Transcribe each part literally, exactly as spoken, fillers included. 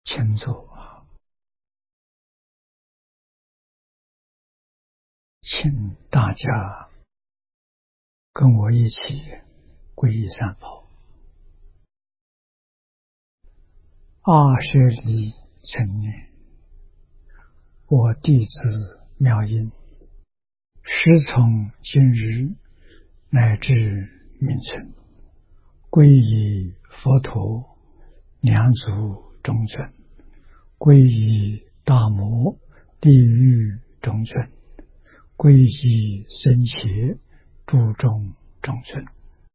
请坐啊，请大家跟我一起皈依三宝。二舍离成念，我弟子妙音，师从今日乃至明存，皈依佛陀两足中尊，皈依大摩地狱中尊，皈依僧伽诸众中尊。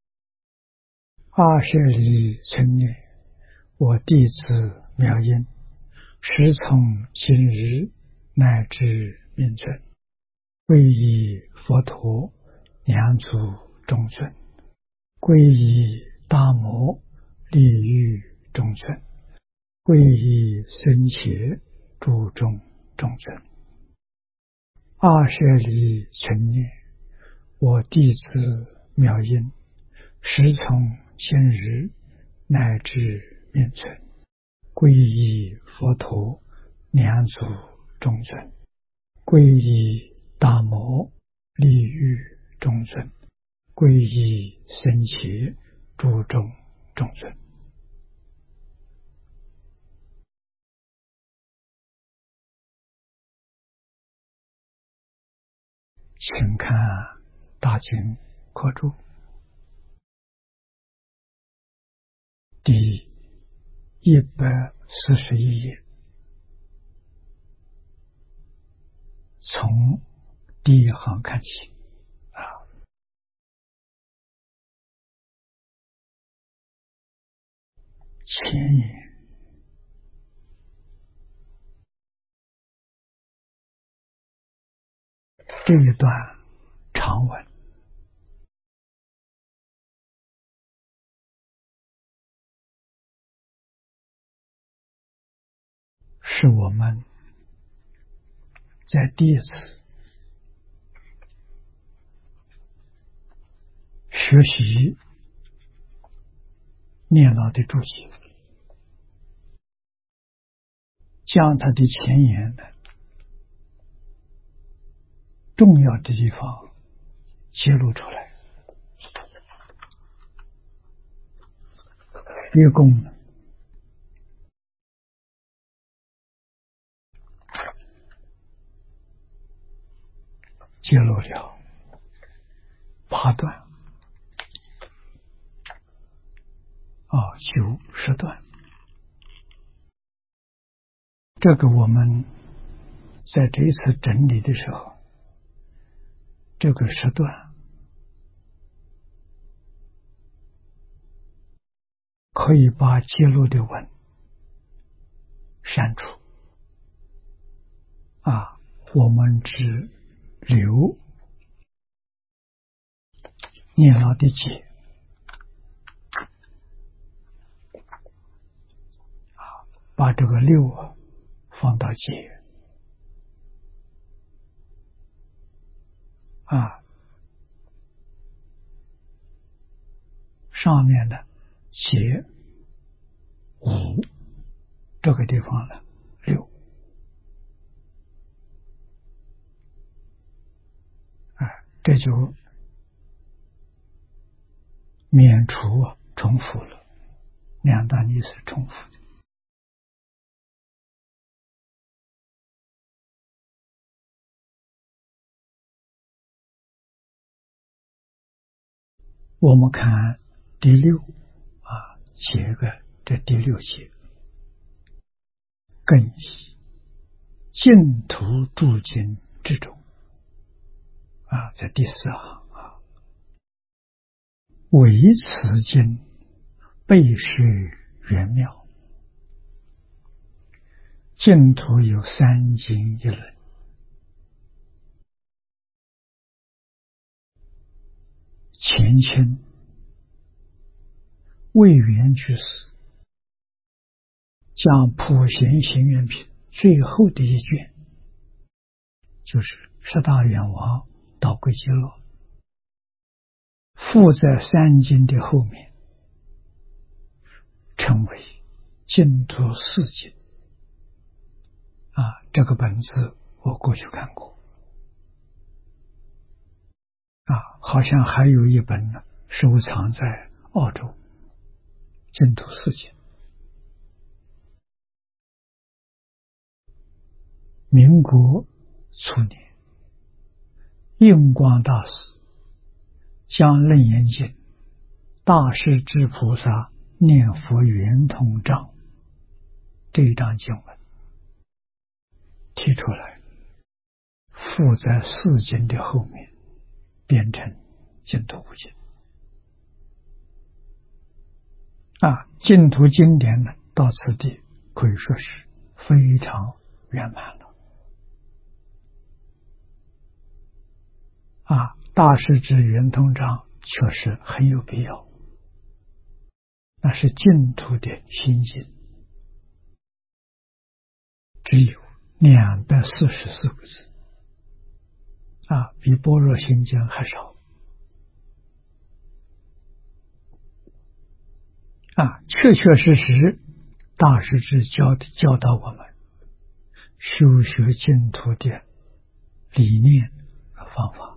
二舍离成念，我弟子妙音，师从今日乃至明存，皈依佛陀两足中尊，皈依大摩地狱中尊，皈依僧伽诸众中尊。二舍离成念，我弟子妙音，师从今日乃至明存，皈依佛陀两足中尊，皈依大摩地狱中尊，皈依僧伽诸众中尊。请看大经课注第一百四十一页，从第一行看起啊。前言，这一段长文是我们在第一次学习念老的注解，将他的前言的重要的地方揭露出来，一共揭露了八段啊，九十段。这个我们在这一次整理的时候，这个十段可以把揭露的文删除啊，我们只留念老的解啊，把这个六啊放到解啊，上面的解五这个地方呢六啊，这就免除啊重复了，两段意思重复的。我们看第六啊，写个这第六节，更以净土诸经之中啊，在第四行啊，唯此经备是圆妙，净土有三经一论，前清魏源居士将普贤行愿品最后的一卷，就是十大愿王到归极乐，附在三经的后面，称为净土四经啊，这个本子我过去看过，啊，好像还有一本呢，收藏在澳洲净土世界。民国初年，印光大师将楞严经大势至菩萨念佛圆通章这一章经文提出来，附在四经的后面，编成净土五经。啊，净土经典呢，到此地可以说是非常圆满了。啊，大势至圆通章确实很有必要，那是净土的心经，只有两百四十四个字，啊，比般若心经还少。啊，确确实实，大势至教教导我们修学净土的理念和方法。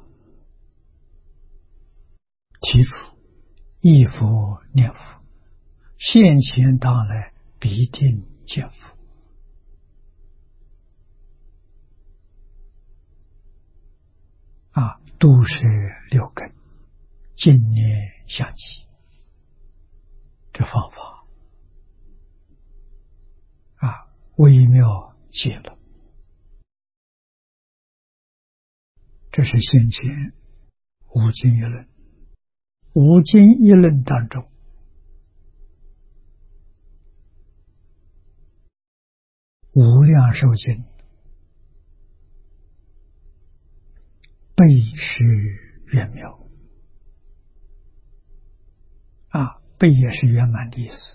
提出忆佛念佛，现前当来必定见佛。啊，度舍六根，净念相继，这方法啊，微妙极了。这是先前五经一论。五经一论当中，无量寿经备是圆妙，啊，备也是圆满的意思。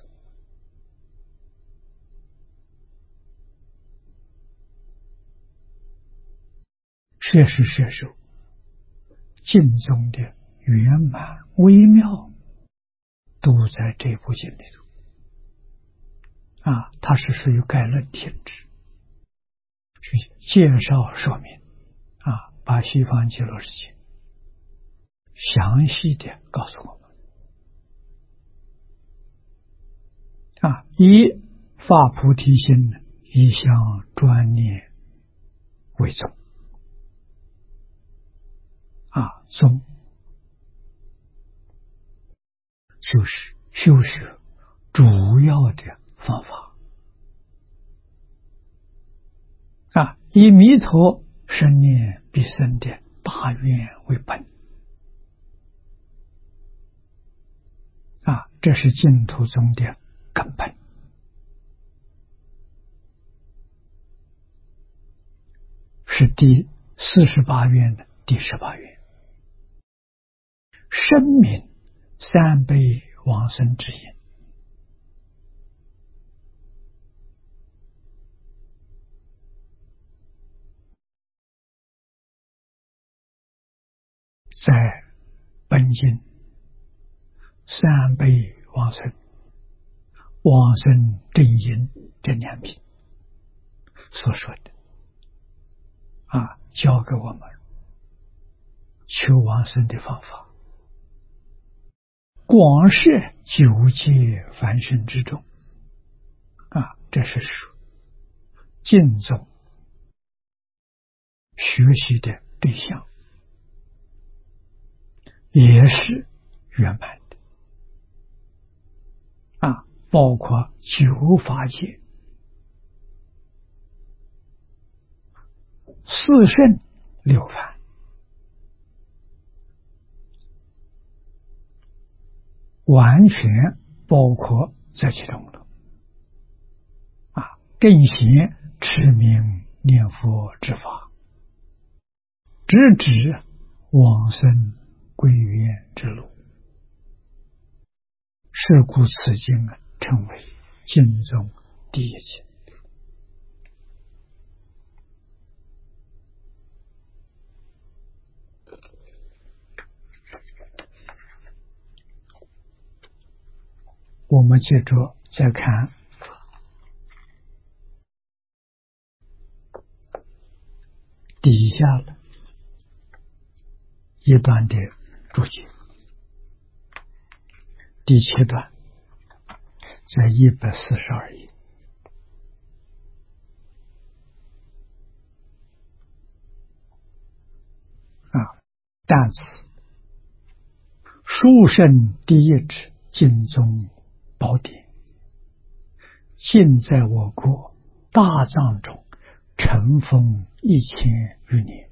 确实摄受经中的圆满微妙，都在这部经里头。啊，它是属于概论体质，是介绍说明，啊，把西方极乐世界详细的告诉我们。啊，以发菩提心，一向专念为宗。啊，宗就是修学主要的方法。啊，以弥陀生念必生的大愿为本。啊，这是净土宗的根本。是第四十八愿的第十八愿。声明三辈往生之因。在本经三辈往生往生正因这两品所说的，啊，教给我们求往生的方法，广摄九界凡圣之众。啊，这是说净宗学习的对象，也是圆满的。啊，包括九法界、四圣六凡，完全包括在其中了。啊，正显持名念佛之法，直指往生归元之路。是故此经啊，称为经中第一经。我们接着再看下了一段的注解，第七段在一百四十二页。啊，但此书圣第一旨经宗宝典，现在我国大藏中尘封一千余年。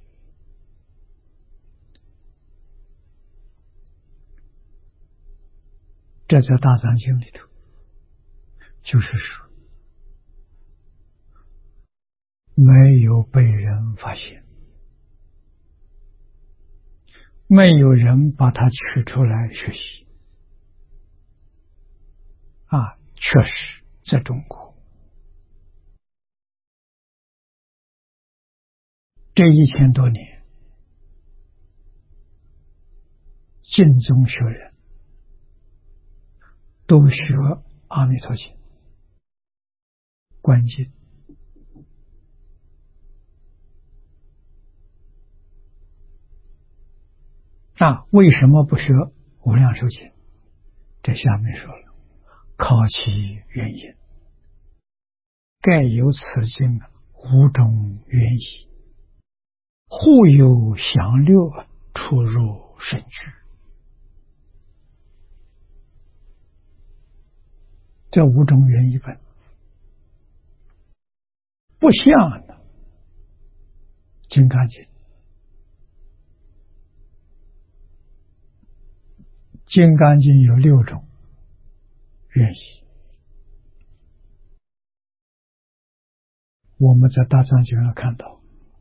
这在大藏经里头，就是说没有被人发现，没有人把它取出来学习。啊，确实在中国这一千多年，净宗学人都学阿弥陀经、观经。啊，为什么不学无量寿经？这下面说了，考其原因，盖有此经五种原意，互有详略，出入深具。这五种原意本不像的金刚经。金刚经有六种原意，我们在大藏经上看到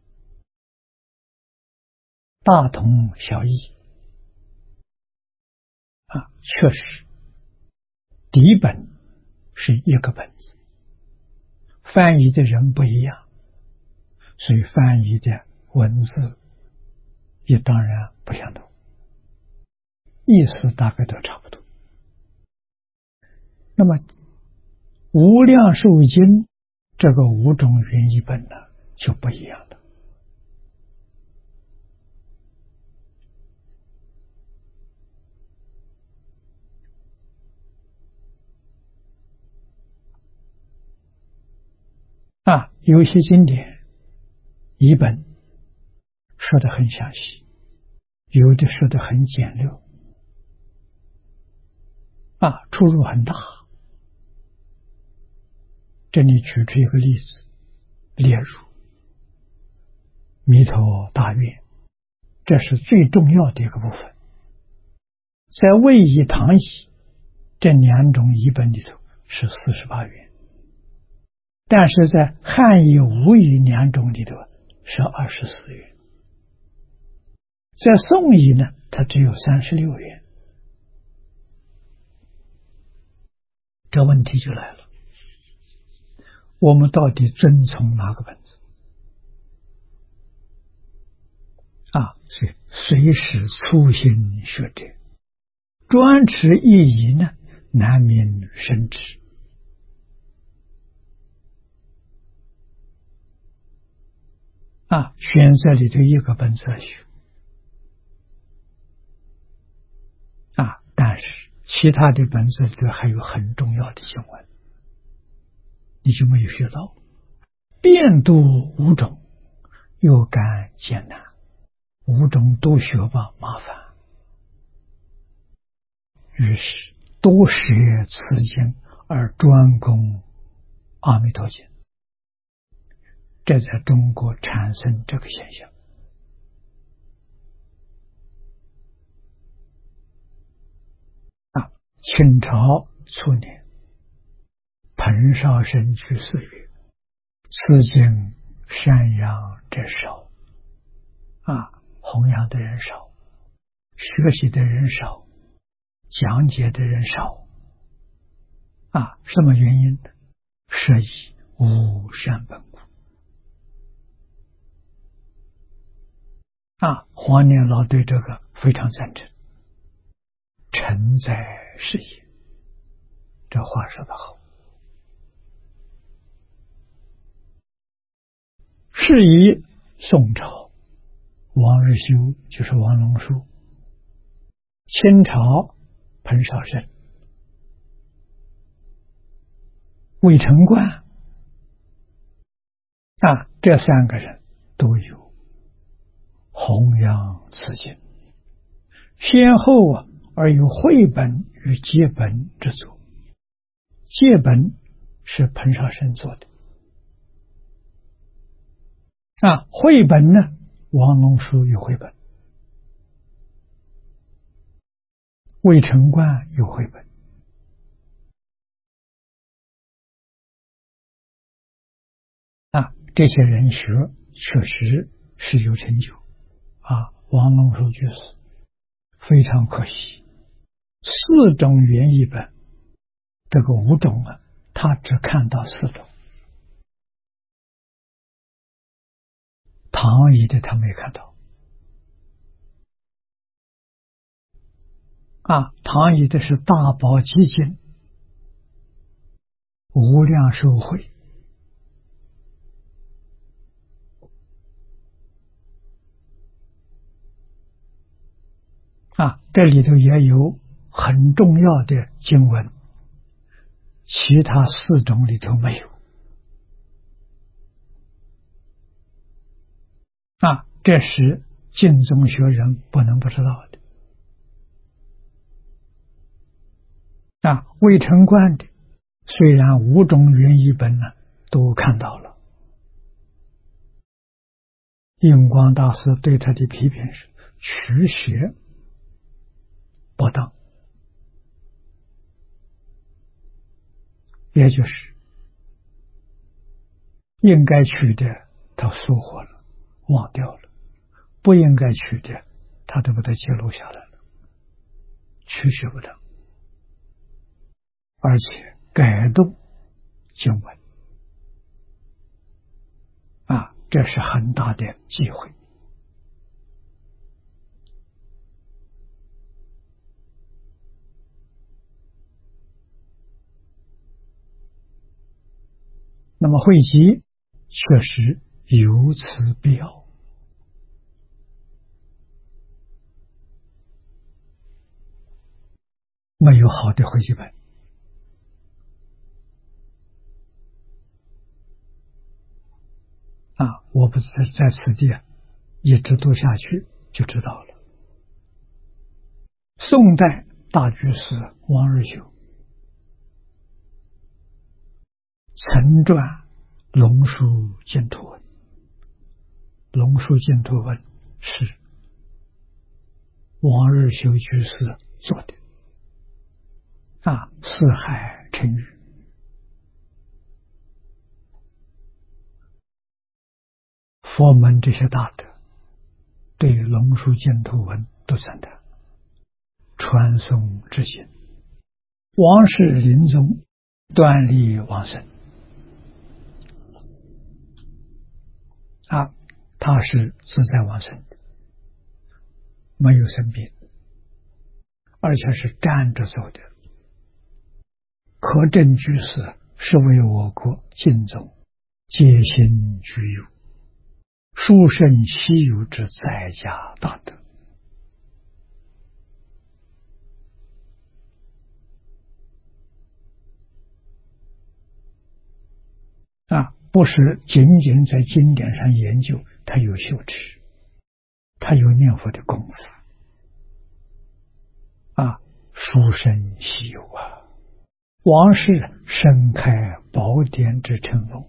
大同小异。啊，确实底本是一个本子，翻译的人不一样，所以翻译的文字也当然不相同，意思大概都差不多。那么无量寿经这个五种原译本呢就不一样了。啊，有些经典译本说得很详细，有的说得很简略，啊，出入很大。这里举出一个例子，例如弥陀大愿，这是最重要的一个部分。在魏译、唐译这两种译本里头是四十八愿，但是在汉译、吴译两种里头是二十四愿，在宋译呢，它只有三十六愿。这问题就来了，我们到底遵从哪个本子？啊，所以随时粗心学者，专持一疑呢，难免生智。啊，选择里头一个本子来学。啊，但是其他的本子里头还有很重要的经文，你就没有学到。遍读五种，又感艰难，五种都学吧麻烦，于是多学此经而专攻阿弥陀经，这在中国产生这个现象。啊，清朝初年，彭绍生去世曰：此经赡养者少，啊，弘扬的人少，学习的人少，讲解的人少。啊，什么原因呢？是以无善本故。啊，黄念老对这个非常赞成，诚在是也。这话说得好。是以宋朝王日修就是王龙树，清朝彭绍生，魏承观啊，这三个人都有弘扬此经，先后啊而有绘本与接本之作。接本是彭绍生做的啊，绘本呢，王龙书有绘本，魏承观有绘本啊，这些人学确实是有成就啊。王龙书居士非常可惜，四种原译本，这个五种啊，他只看到四种，唐译的他没看到啊。唐译的是大宝积经、无量寿会啊，这里头也有很重要的经文，其他四种里头没有啊，这是净宗学人不能不知道的啊。魏承观的虽然五种原译本呢都看到了，印光大师对他的批评是取学不当，也就是应该取的他疏忽了，忘掉了，不应该取的他都把它记录下来了，取学不当，而且改动经文啊，这是很大的忌讳。那么汇集确实有此必要没有好的汇集本啊，我不是在此地一直读下去就知道了。宋代大居士王日修曾撰《龙树净土文》，《龙树净土文》是王日修居士做的啊，四海成语。佛门这些大德对《龙树净土文》都赞叹，传颂至今。王氏临终断力往生啊，他是自在往生的，没有生病，而且是站着走的。可证居士是为我国尽宗皆心具有殊胜稀有之在家大德啊，不是仅仅在经典上研究，他有修持，他有念佛的功夫啊，殊胜稀有啊。王氏盛开宝典之成风，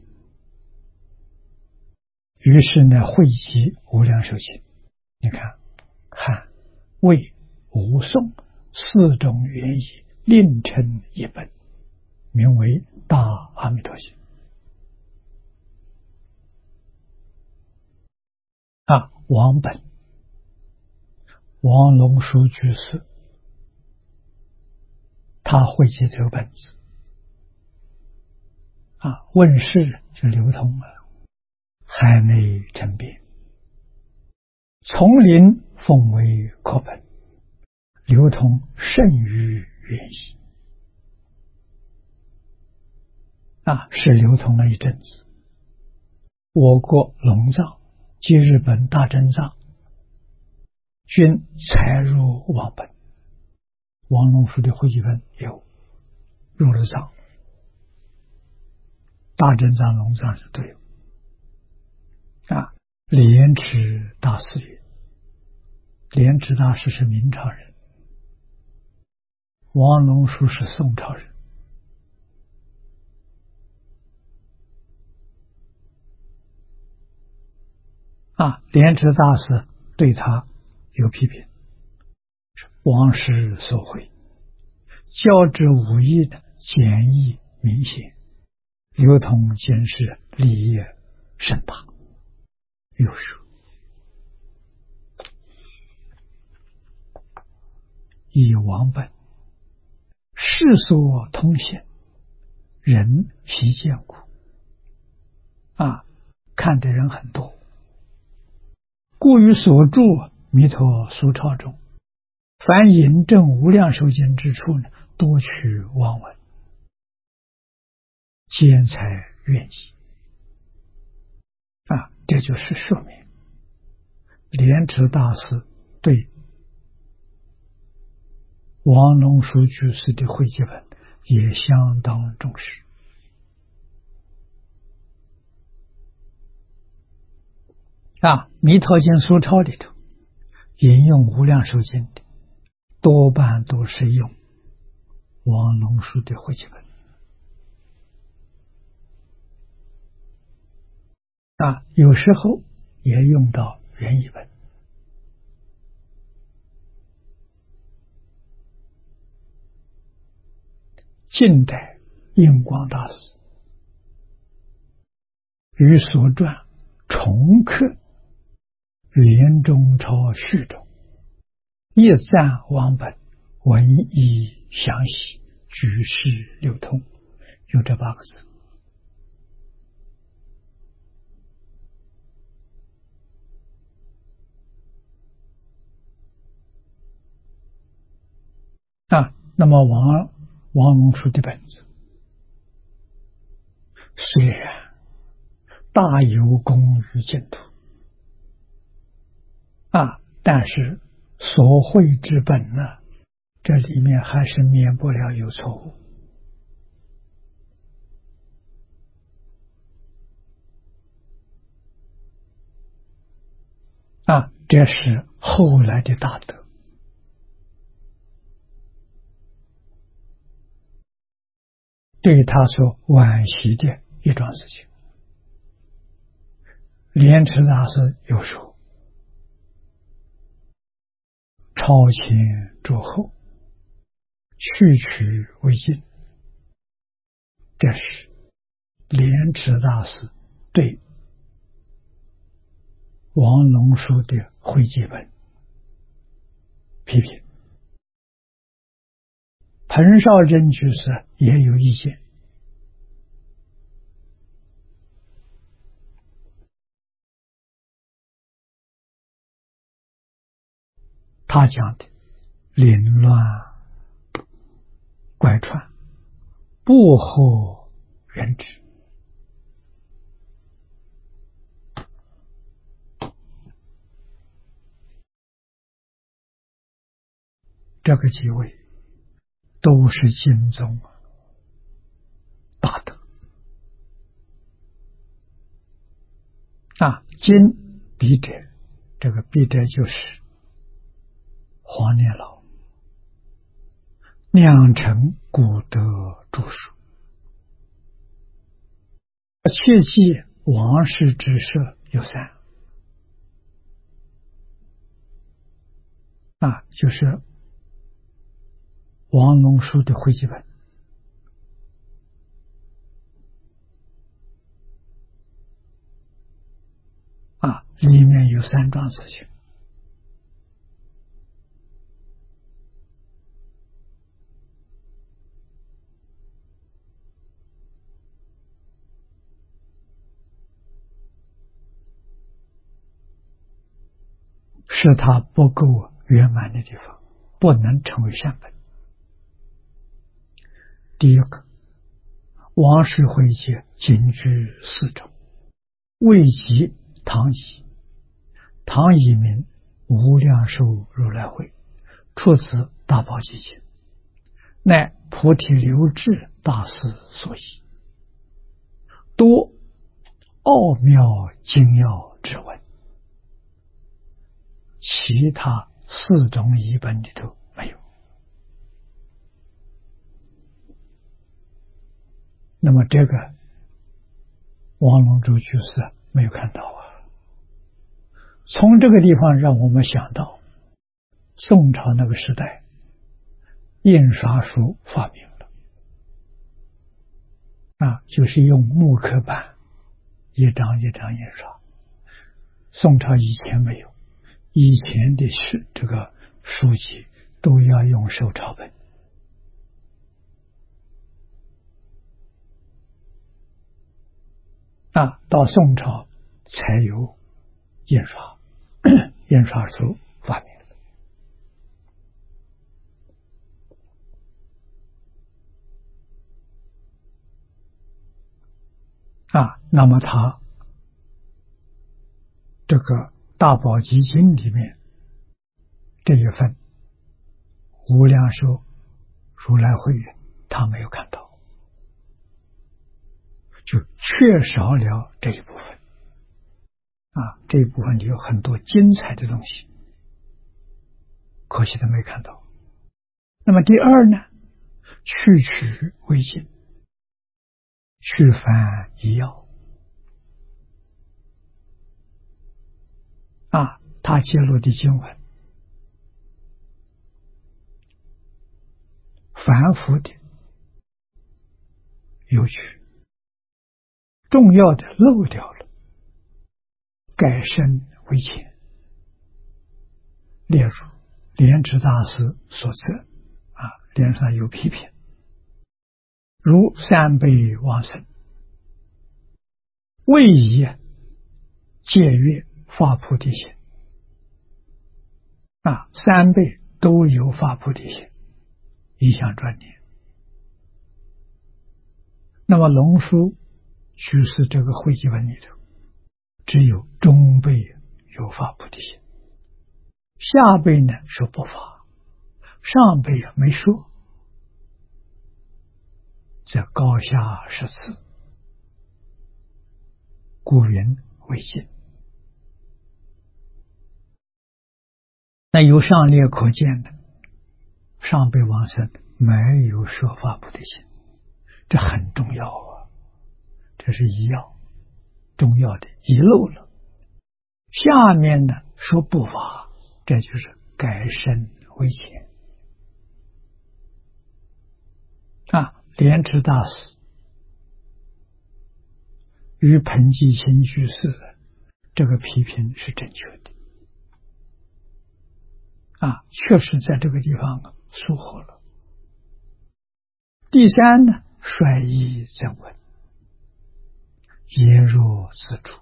于是呢汇集无量寿经，你看汉、魏、吴、宋四种原译另成一本，名为《大阿弥陀经》啊。王本王龙书居士他汇集这个本子啊，问世就流通了，海内成变，丛林奉为课本，流通甚于原译啊，是流通了一阵子。我国龙藏及日本大正藏均才入王本。王龙书的会集本有入了藏，大正藏、龙藏是都有。啊，莲池大师云，莲池大师是明朝人，王龙书是宋朝人。啊，莲池大师对他有批评，王师所会，教之无益的简易明显，如同今世利益甚大。又说以王本，世所通显，人习见故。啊，看的人很多，故于所著弥陀俗抄中，凡引证无量寿经之处呢，多取妄闻，兼才愿意。啊，这就是说明莲池大师对王龙书居士的会集本也相当重视。啊，弥陀经俗抄里头引用无量寿经的多半都是用王龙书的会集本。啊，有时候也用到原译本。近代印光大师于所传重刻莲中抄序中，一赞王本，文义详细，举世流通，有这八个字。啊，那么王王龙书的本子虽然大有功于净土，啊，但是所绘之本呢，这里面还是免不了有错误。啊，这是后来的大德。对他所惋惜的一桩事情。莲池大师又说，超前着后，去取为进，这是莲池大师对王龙书的会集本批评。彭绍真居士也有意见。他讲的凌乱怪传，不合原旨。这个几位都是经中大德啊，经笔者，这个笔者就是黄念老酿成古德著述，切记王氏之舍有三啊，就是王龙书的会集本，啊，里面有三桩事情。是他不够圆满的地方，不能成为善本。第一个，王氏会集仅居四种，未及唐乙，唐乙名无量寿如来会，出自大宝积经，乃菩提流智大师所译，多奥妙精要之文，其他四种译本里头没有。那么这个王龙珠居士没有看到啊。从这个地方让我们想到宋朝那个时代印刷术发明了啊，就是用木刻板一张一张印刷。宋朝以前没有，以前的是这个书籍都要用手抄本啊，到宋朝才有印刷印刷术发明了啊。那么他这个大宝积经里面这一份无量寿如来会他没有看到，就缺少了这一部分啊，这一部分里有很多精彩的东西，可惜他没看到。那么第二呢，去取为尽，去凡一要啊，他揭露的经文凡夫的有趣，重要的漏掉了，改深为浅，例如莲池大师所测啊，莲上有批评，如三辈往生未以戒约发菩提心啊，三辈都有发菩提心，一向专念。那么龙书居士这个会集本里头，只有中辈有发菩提心，下辈呢说不发，上辈没说，这高下十次，故云为尽。那由上列可见的，上辈往生没有说发菩提心，这很重要啊，这是一要重要的遗漏了。下面呢说不发，这就是改深为浅啊。莲池大师与彭济清居士的这个批评是正确的啊，确实在这个地方疏忽了。第三呢，率意正文，言若自助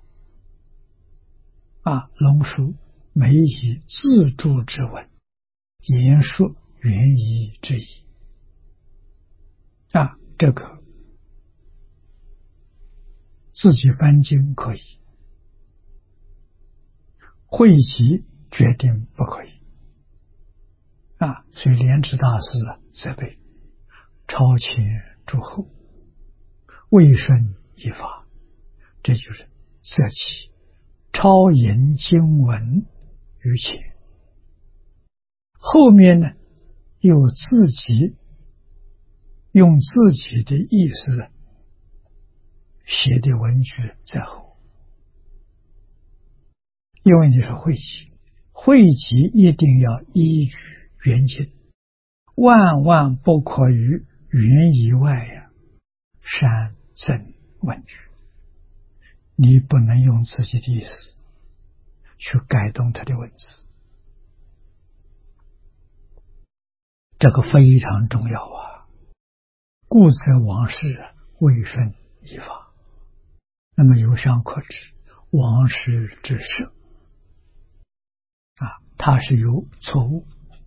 啊，龙书每以自助之文言说原意之意啊，这个自己翻经可以，会集决定不可以啊，所以莲池大师啊责备超前诸后，未顺依法，这就是色起超引经文于前。后面呢，又自己用自己的意思写的文句在后，因为你是会集，会集一定要依据原经，万万不可于原以外呀删增文句，你不能用自己的意思去改动它的文字，这个非常重要啊。故则王室未顺依法，那么由上可知，王室之设啊，它是有错误，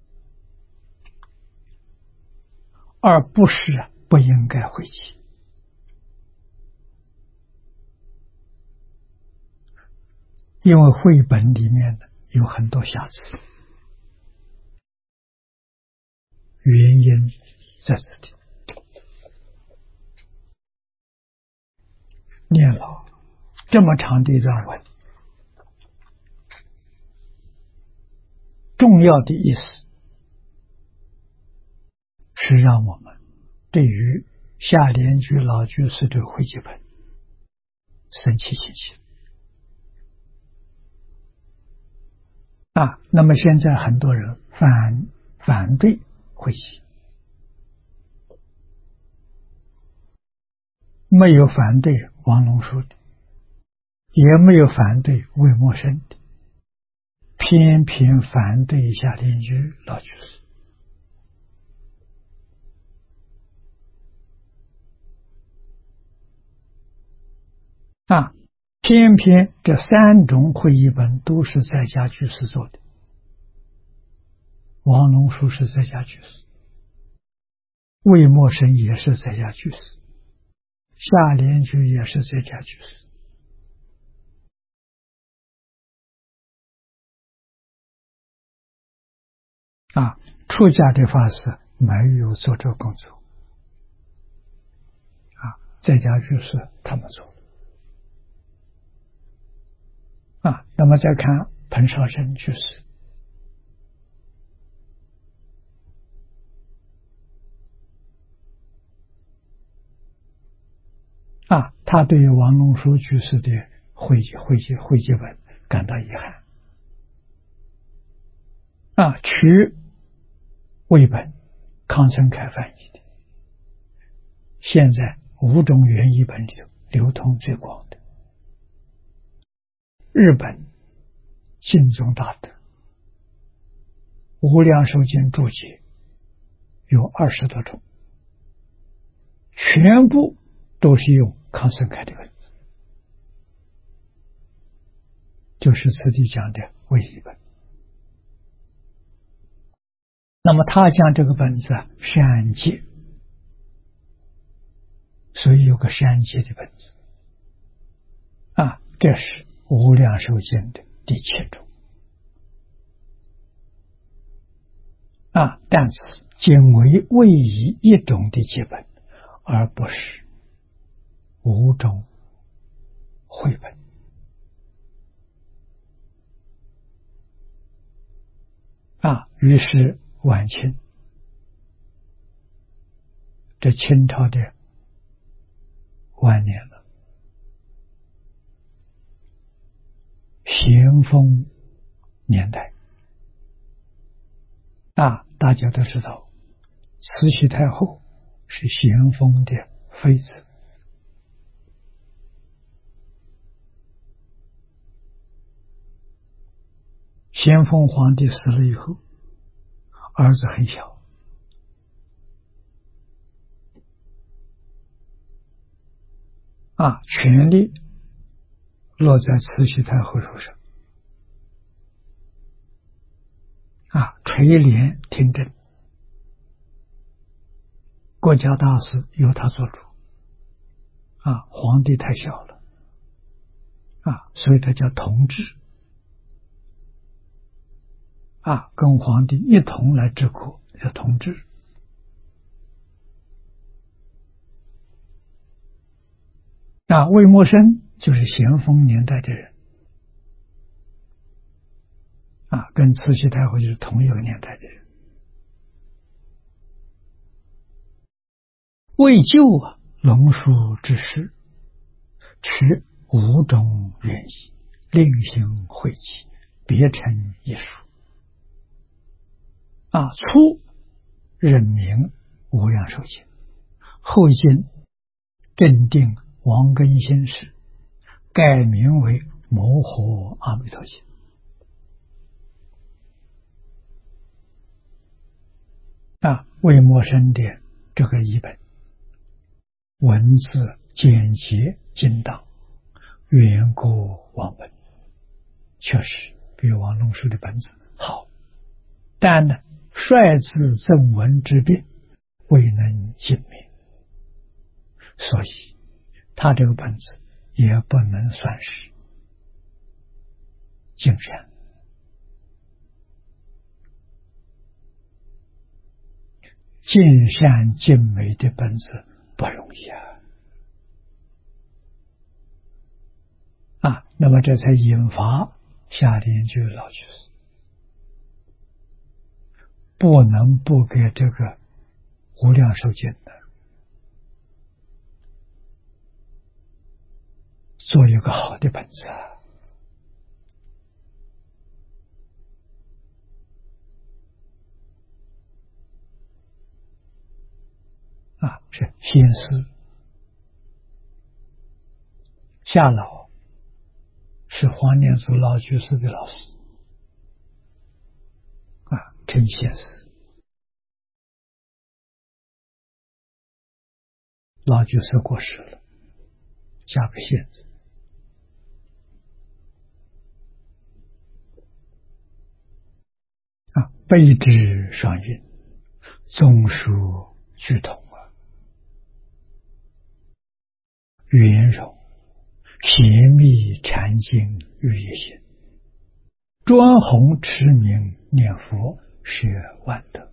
而不是不应该会集。因为绘本里面有很多瑕疵，原因在此地。念了这么长的一段文，重要的意思是让我们对于下联居老居士的汇集本生起信心啊。那么现在很多人反反对汇集，没有反对王龙树的，也没有反对魏默生的，偏偏反对下联居老居士。啊，偏偏这三种会议本都是在家居士做的，王龙树是在家居士，魏默生也是在家居士，下联居也是在家居士。啊，出家的法师没有做这工作，啊，在家居士他们做。啊，那么再看彭绍生居士，啊，他对于王龙书居士的汇集汇集汇集本感到遗憾，啊，取为本，康生凯翻译的，现在五种原译本里头流通最广的。日本净宗大德无量寿经注解有二十多种，全部都是用康生凯的文字，就是此地讲的为译本。那么他讲这个本子啊，善解，所以有个善解的本子啊，这是无量寿经的第七种啊，但是仅为位移一种的基本，而不是五种绘本啊。于是晚清这清朝的晚年了，咸丰年代啊，大家都知道慈禧太后是咸丰的妃子，咸丰皇帝死了以后，儿子很小，啊，权力落在慈禧太后手上，啊，垂帘听政，国家大事由他做主，啊，皇帝太小了，啊，所以他叫同治，啊，跟皇帝一同来治国，叫同治。啊，魏默生就是咸丰年代的人，啊，跟慈禧太后就是同一个年代的人。为救啊龙书之事，取五种原意，另行汇集，别成一书。啊，初任名无量寿经，后经正定王根先生改名为摩诃阿弥陀经。啊，魏默生的这个译本文字简洁精当，远过王本，确实比王龙书的本子好，但呢率字正文之病未能尽灭，所以他这个本子也不能算是精善尽善尽美的本子不容易啊！啊，那么这才引发下联句老居士不能不给这个无量寿经的做一个好的本子啊！啊，是先师夏老是黄念祖老居士的老师啊，陈先师老居士过世了，加个现字啊，背之上韵，综书俱通啊，圆融甜蜜禅经日夜行，专弘持名念佛学万德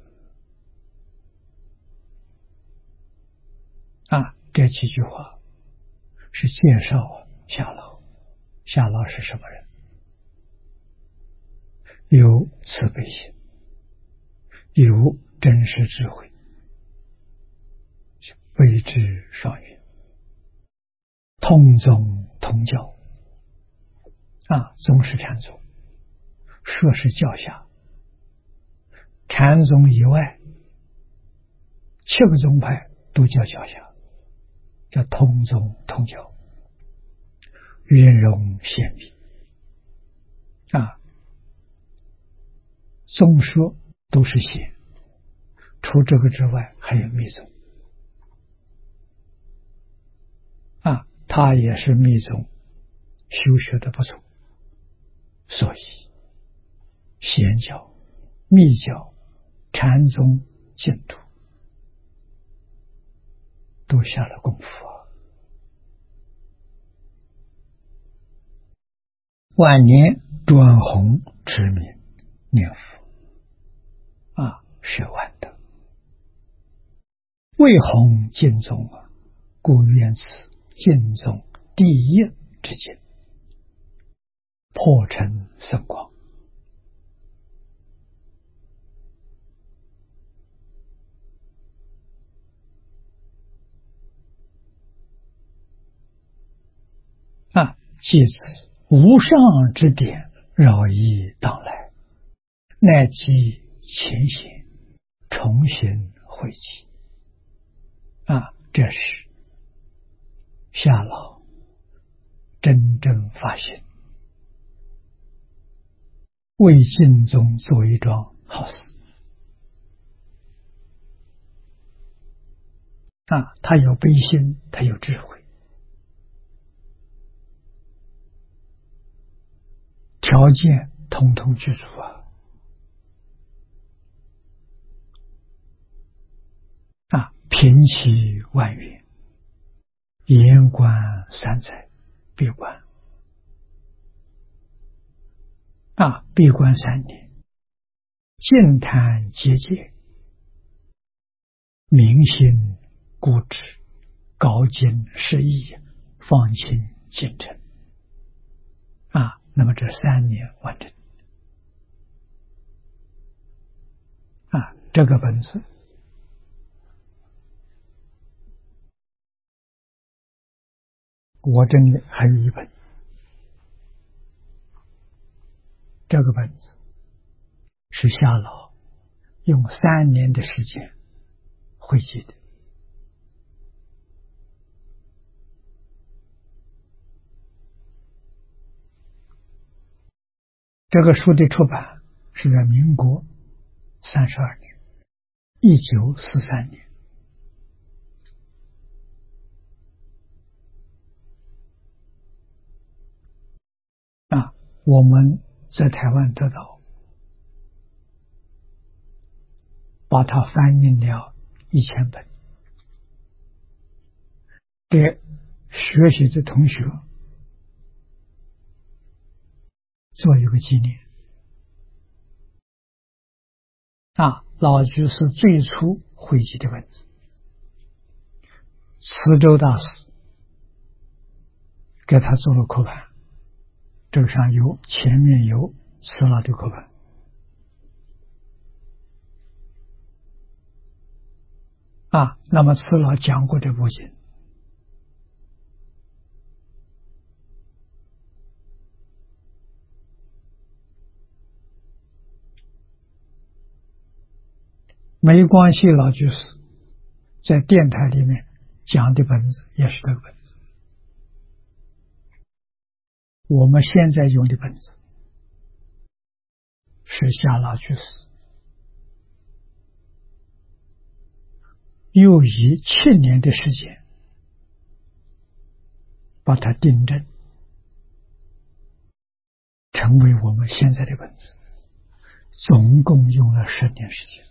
啊，这几句话是介绍夏老。夏老是什么人？有慈悲心，有真实智慧，悲之上云，通宗通教啊，宗是禅宗，说是教下，禅宗以外七个宗派都叫教下，叫通宗通教，圆融显密啊，宗说都是显，除这个之外还有密宗啊，他也是密宗修学的不错，所以显教、密教、禅宗、净土都下了功夫啊。晚年专弘持名念佛啊，学万德，为弘净宗啊，故愿此净宗第一之经，破尘圣光啊，借此无上之典，绕一当来，乃即前贤重新汇集啊，这是夏老真正发现，为净宗做一桩好事啊，他有悲心，他有智慧，条件统统具足啊！啊，平齐万缘，言观三载，闭关啊，闭关三年，净坛结界，明心固执，高经释义，放清进程啊。那么这三年完成啊，这个本子我这里还有一本，这个本子是夏老用三年的时间汇集的。这个书的出版是在民国三十二年，一九四三年。啊，我们在台湾得到，把它翻译了一千本，给学习的同学做一个纪念。啊，老居士最初汇集的文字。慈州大师给他做了刻板，这个上有前面有慈老的刻板。啊，那么慈老讲过这部经，没关系，老居士在电台里面讲的本子也是这个本子，我们现在用的本子是夏老居士又以七年的时间把它订正，成为我们现在的本子，总共用了十年时间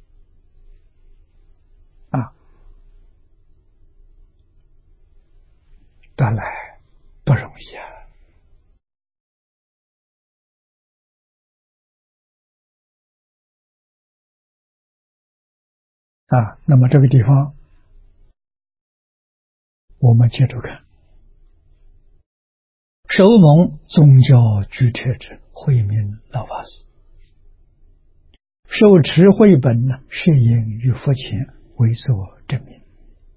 啊，得来不容易啊。啊，那么这个地方我们接着看，首蒙宗教具特者慧明老法师，受持绘本呢，是因于佛前为作证明，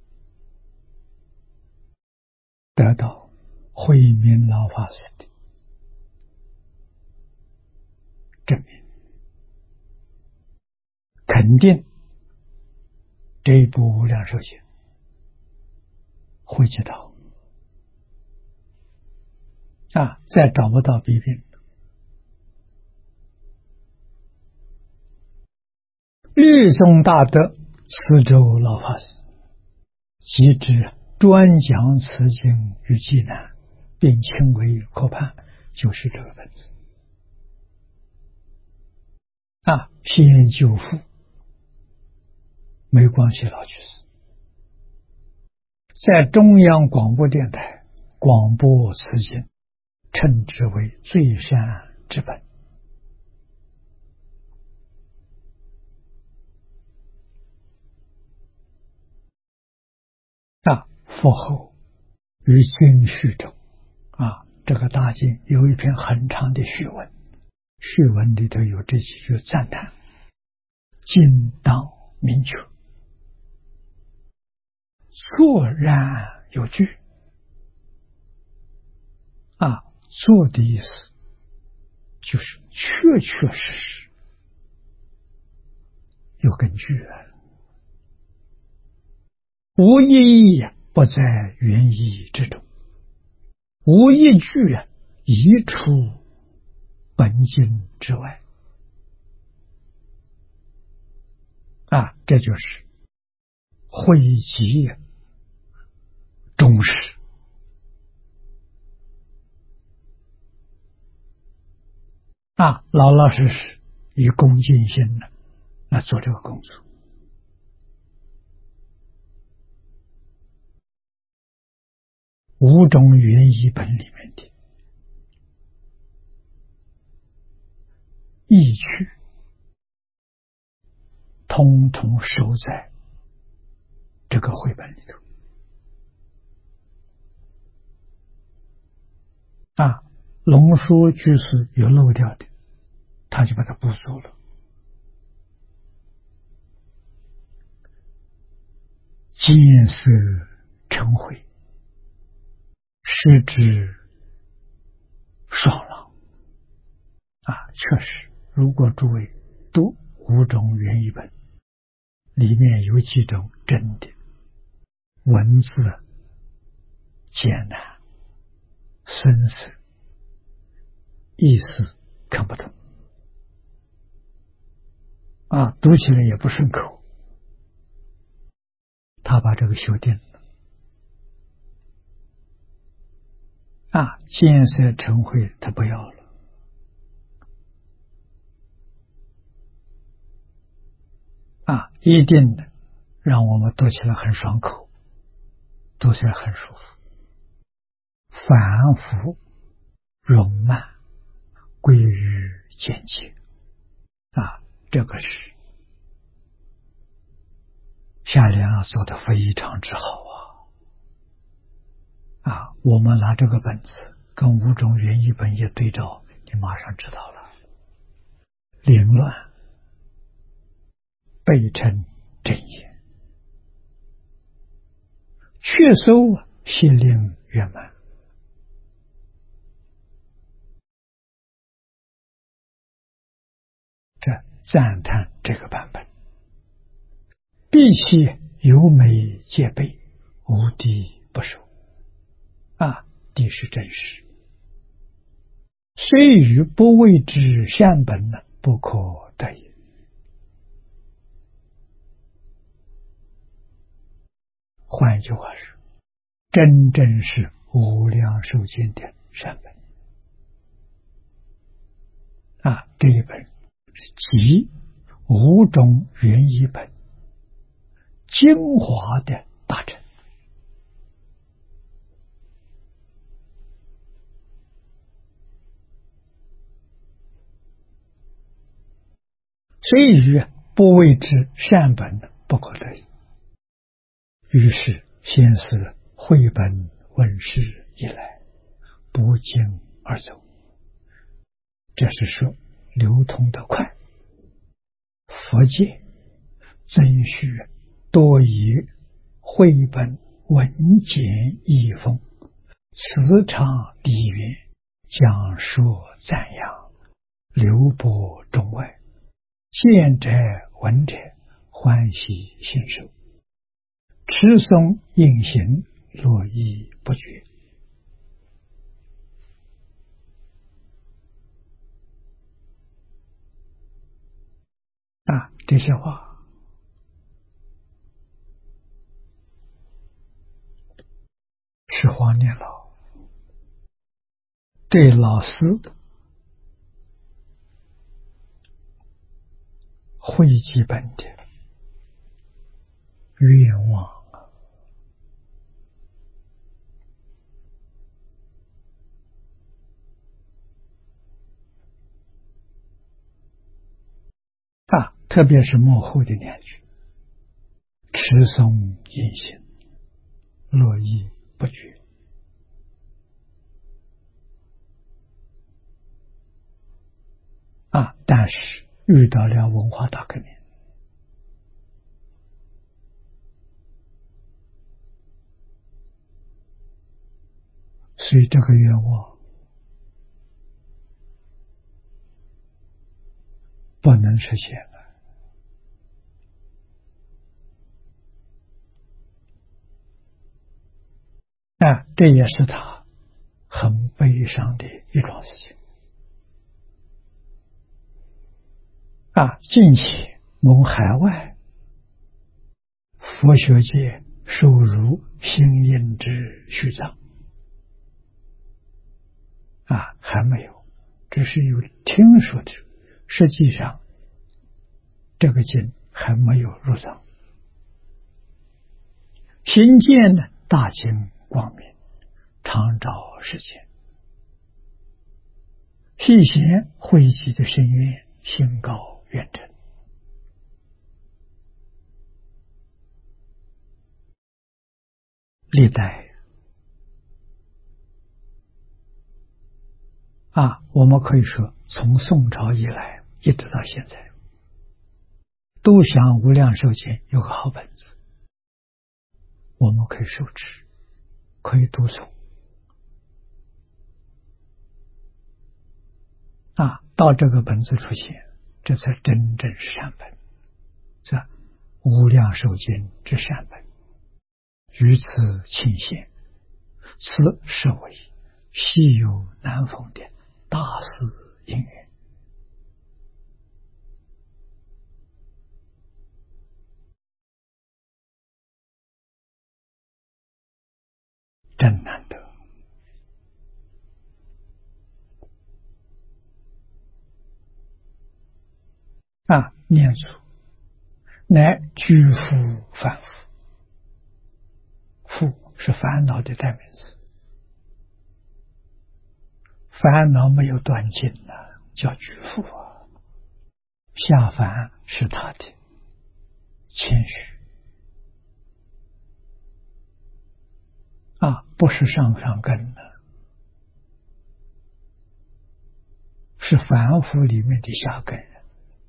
得到慧明老法师的证明，肯定这一部无量寿经汇集到啊，再找不到弊病。律宗大德慈州老法师即指专讲此经与济南，并称为科判，就是这个本子啊。先救父没关系，老居士在中央广播电台广播此经，称之为最善之本啊。佛后于经序中啊，这个大经有一篇很长的序文，序文里头有这几句赞叹：经当明确，坐然有据啊。坐的意思就是确确实实有根据啊，无一义不在原意之中，无一句啊移出本经之外啊，这就是汇集忠实啊，老老实实以恭敬心的来做这个工作。五种原译本里面的意趣，通通收在这个绘本里头啊。龙书居士有漏掉的，他就把它补足了。见色成慧，失之爽朗啊！确实，如果诸位读五种原译本，里面有几种真的文字艰难深涩，意思看不懂啊，读起来也不顺口。他把这个修订了啊，见色成慧他不要了啊，一定的让我们读起来很爽口，读起来很舒服，反复容慢，归于简洁啊，这个是下联啊做得非常之好啊！啊，我们拿这个本子跟五种原译本一对照，你马上知道了。凌乱被称正言，确搜心灵圆满。这赞叹这个版本，必其有美戒备，无敌不受。啊，地是真实，虽与不为之善本呢，不可得也。换一句话是，真正是无量寿经的善本啊！这一本集五种原译本精华的大成。虽与不为之善本不可得已。于是先是绘本问世以来，不胫而走。这是说流通的快。佛界增续多以绘本文简义风，磁场地缘，讲说赞扬，流播中外，见者闻者欢喜信受，持诵应行，络绎不绝。啊，这些话是黄念老对老师汇集本的愿望啊，特别是幕后的两句，持诵印行，络绎不绝。啊，但是遇到了文化大革命，所以这个愿望不能实现了。啊，这也是他很悲伤的一桩事情。啊，近期蒙海外佛学界收入新印之序藏，啊，还没有，只是有听说的，实际上这个经还没有入藏。新建呢，大经光明，常照世间，细显汇集的深渊，心高远程。历代啊，我们可以说从宋朝以来一直到现在，都想无量寿经有个好本子，我们可以受持，可以读诵啊，到这个本子出现，这才真正是善本，这无量寿经之善本，于此庆现，此是为稀有难逢的大事因缘。真难得啊！念祖乃居夫反复，复是烦恼的代名词，烦恼没有断尽呢，叫居夫啊。下凡是他的谦虚啊，不是上上根的，是凡夫里面的下根人。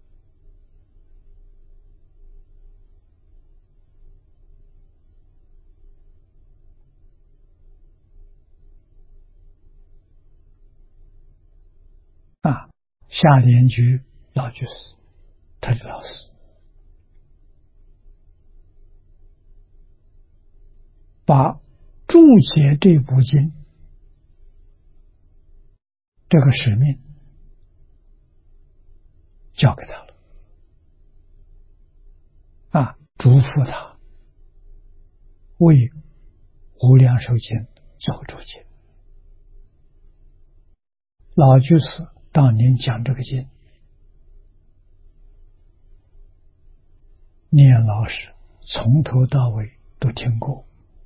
啊，下联居老居士，他的老师，把注解这部经这个使命交给他了，啊，嘱咐他为无量寿经做注解。老居士当年讲这个经，念老师从头到尾都听过，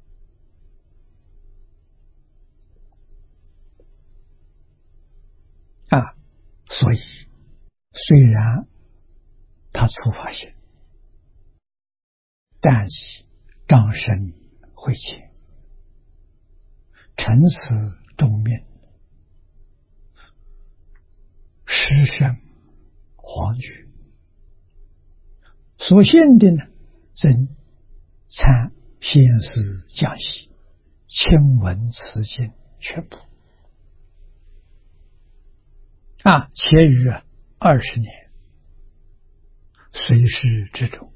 啊，所以虽然他出发心，但以障身慧切，承此重命，师生黄居所现的呢，真参先师讲习，亲闻此经全部。啊，且于二十年随师之中，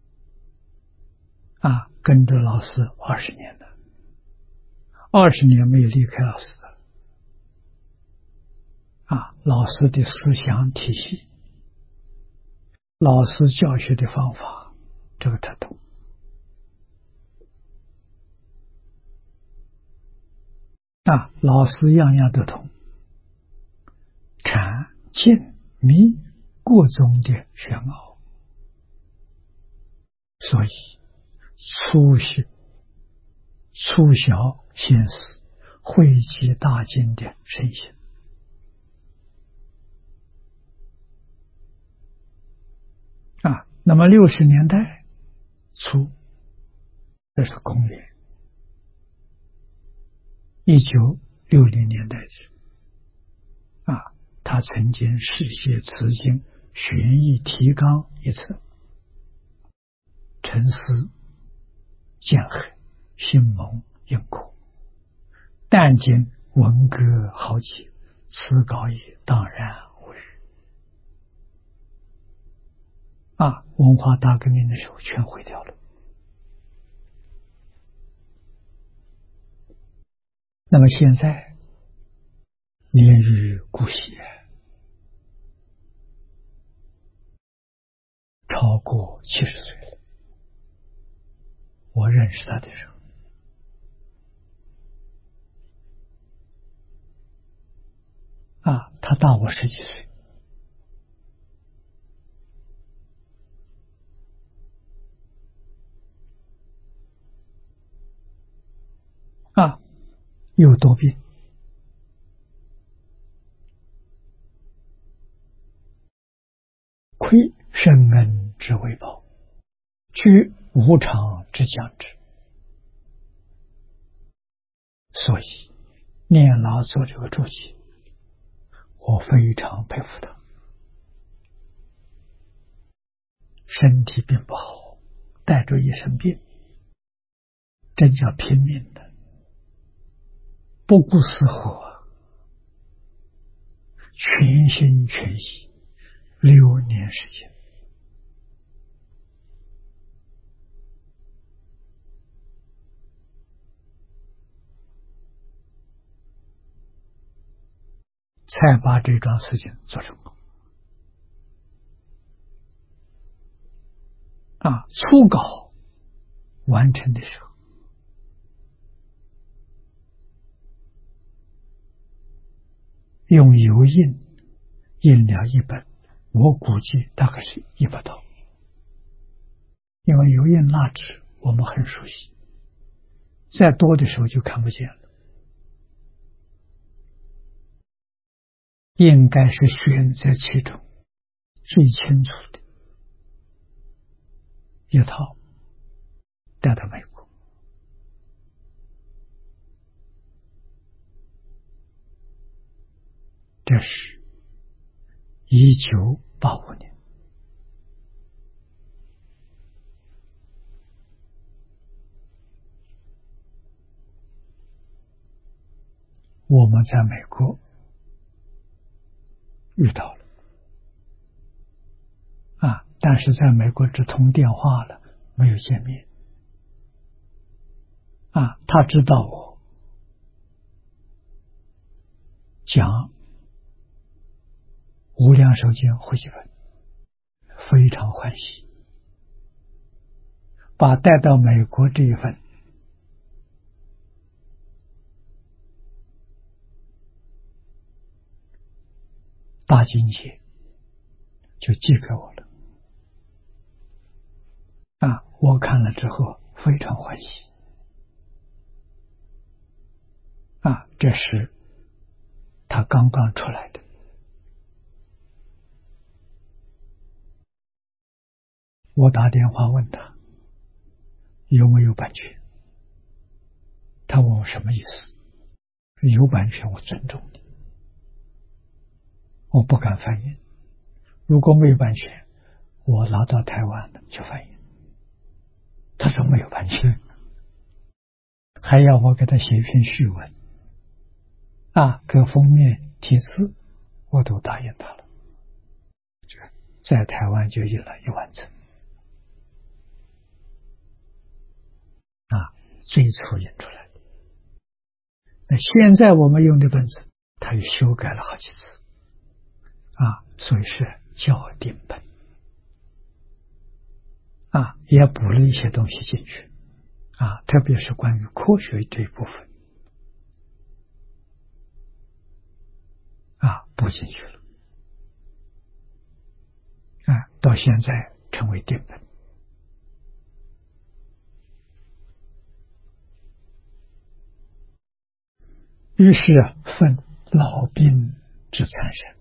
啊，跟着老师二十年了，二十年没有离开老师的，啊，老师的思想体系，老师教学的方法，这个他懂。啊，老师样样都通，禅、净、密各中的玄奥，所以粗细粗小先师汇集大经的身心。啊，那么六十年代初，这是公元一九六零年代时，啊，他曾经试写此经玄义提纲一册，沉思见海，心蒙应苦，但经文革好几，此稿也当然无语。啊，文化大革命的时候全毁掉了。那么现在年逾古稀，超过七十岁了。我认识他的时候，啊，他大我十几岁。啊，有多病，亏深恩之为报，居无常之将之。所以念老做这个注解，我非常佩服他。身体并不好，带着一身病，真叫拼命的，不顾死活，全心全意，六年时间。才把这桩事情做成功。啊，初稿完成的时候，用油印印了一本，我估计大概是一百套，因为油印蜡纸我们很熟悉，再多的时候就看不见了。应该是选择其中最清楚的一套带到美国。 这是一九八五年，我们在美国遇到了啊，但是在美国只通电话了，没有见面啊。他知道我讲无量寿经汇集本，非常欢喜，把带到美国这一份大境界就寄给我了啊！我看了之后非常欢喜啊！这是他刚刚出来的，我打电话问他有没有版权，他问我什么意思？有版权我尊重你，我不敢翻译。如果没有版权，我拿到台湾的去翻译。他说没有版权，还要我给他写一篇序文啊，给封面题字，我都答应他了。在台湾就印了一万册啊，最初印出来的。那现在我们用的本子，他又修改了好几次啊，所以是校订本啊，也补了一些东西进去啊，特别是关于科学这一部分啊，补进去了啊，到现在成为订本。于是分老病之残生，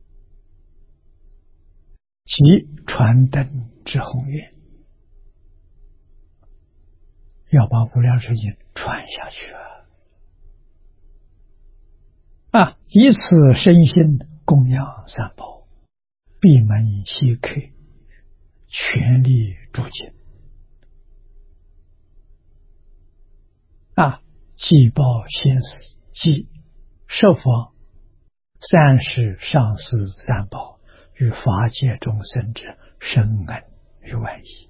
即传灯之宏愿，要把无量寿经传下去啊！啊，以此身心供养三宝，闭门悉刻，全力助经啊！祭报先死，即设法三世上师三宝与法界众生之深恩与万益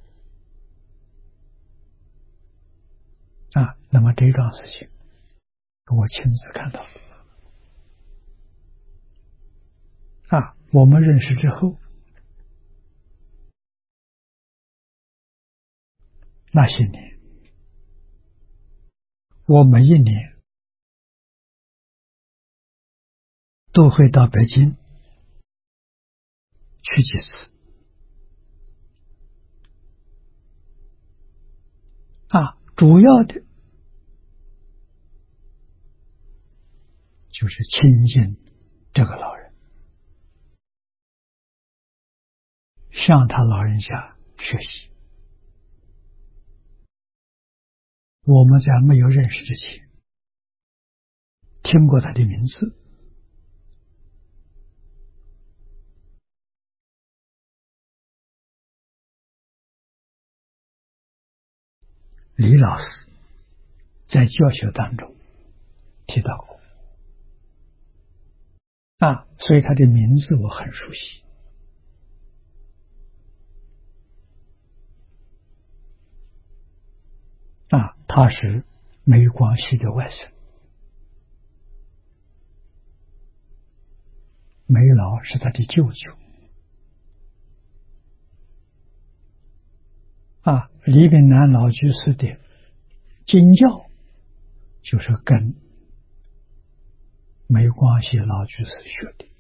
啊！那么这桩事情，我亲自看到了啊！我们认识之后，那些年，我每一年都会到北京去几次啊，主要的就是亲近这个老人，向他老人家学习。我们在没有认识之前，听过他的名字，李老师在教学当中提到过啊，所以他的名字我很熟悉啊。他是梅光系的外甥，梅老是他的舅舅啊。李炳南老居士的经教就是跟梅光系老居士学的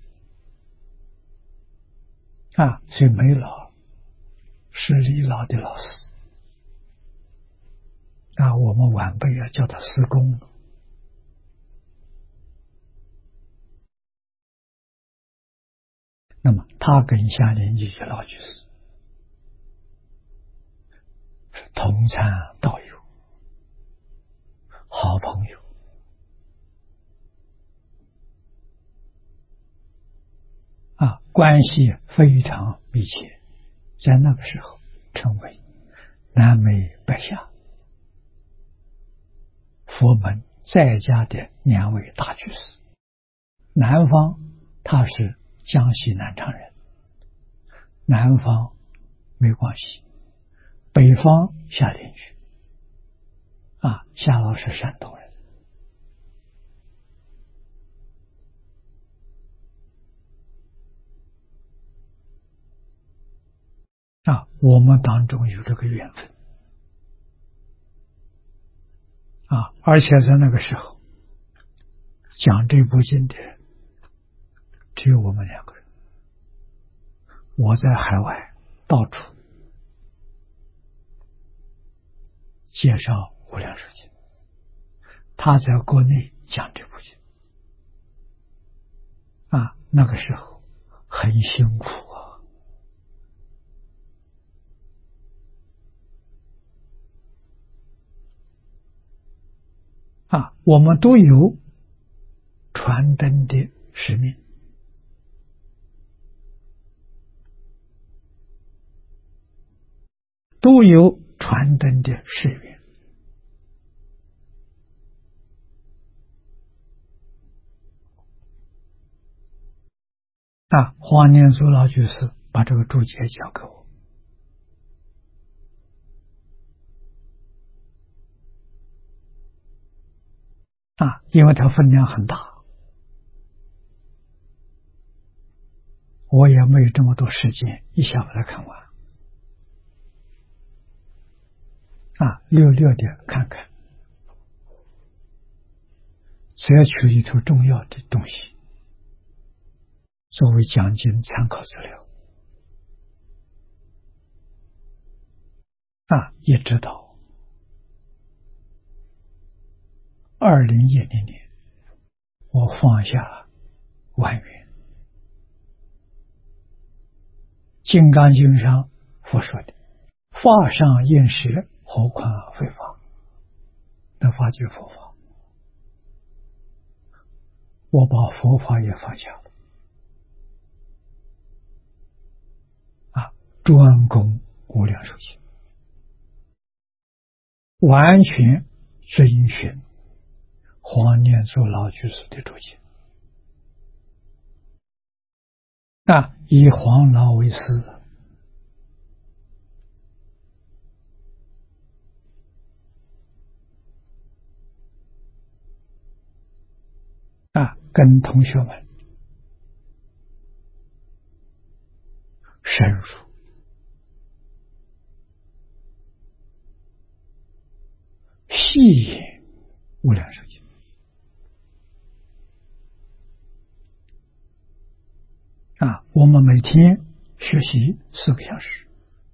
啊，所以梅老是李老的老师啊，我们晚辈啊叫他师公。那么他跟夏莲居士老居士是同参道友，好朋友啊，关系非常密切，在那个时候称为南美百下佛门在家的两位大居士。南方他是江西南昌人，南方没关系，北方下邻居啊，夏老是山东人啊，我们当中有这个缘分啊，而且在那个时候讲这部经的只有我们两个人，我在海外到处介绍无量寿经，他在国内讲这部经啊，那个时候很辛苦啊。啊，我们都有传灯的使命，都有传灯的誓愿啊。黄念祖老居士把这个注解交给我啊，因为它分量很大，我也没有这么多时间一下把它看完啊，略略的看看，摘取里头重要的东西作为讲经参考资料啊，也知道二零一零年我放下万缘，金刚经上佛说的法上应时，何况非法，那法就是佛法，我把佛法也放下了啊，专攻无量寿经，完全遵循黄念祖老居士的注解啊，以黄老为师啊，跟同学们深入细研无量寿经啊，我们每天学习四个小时，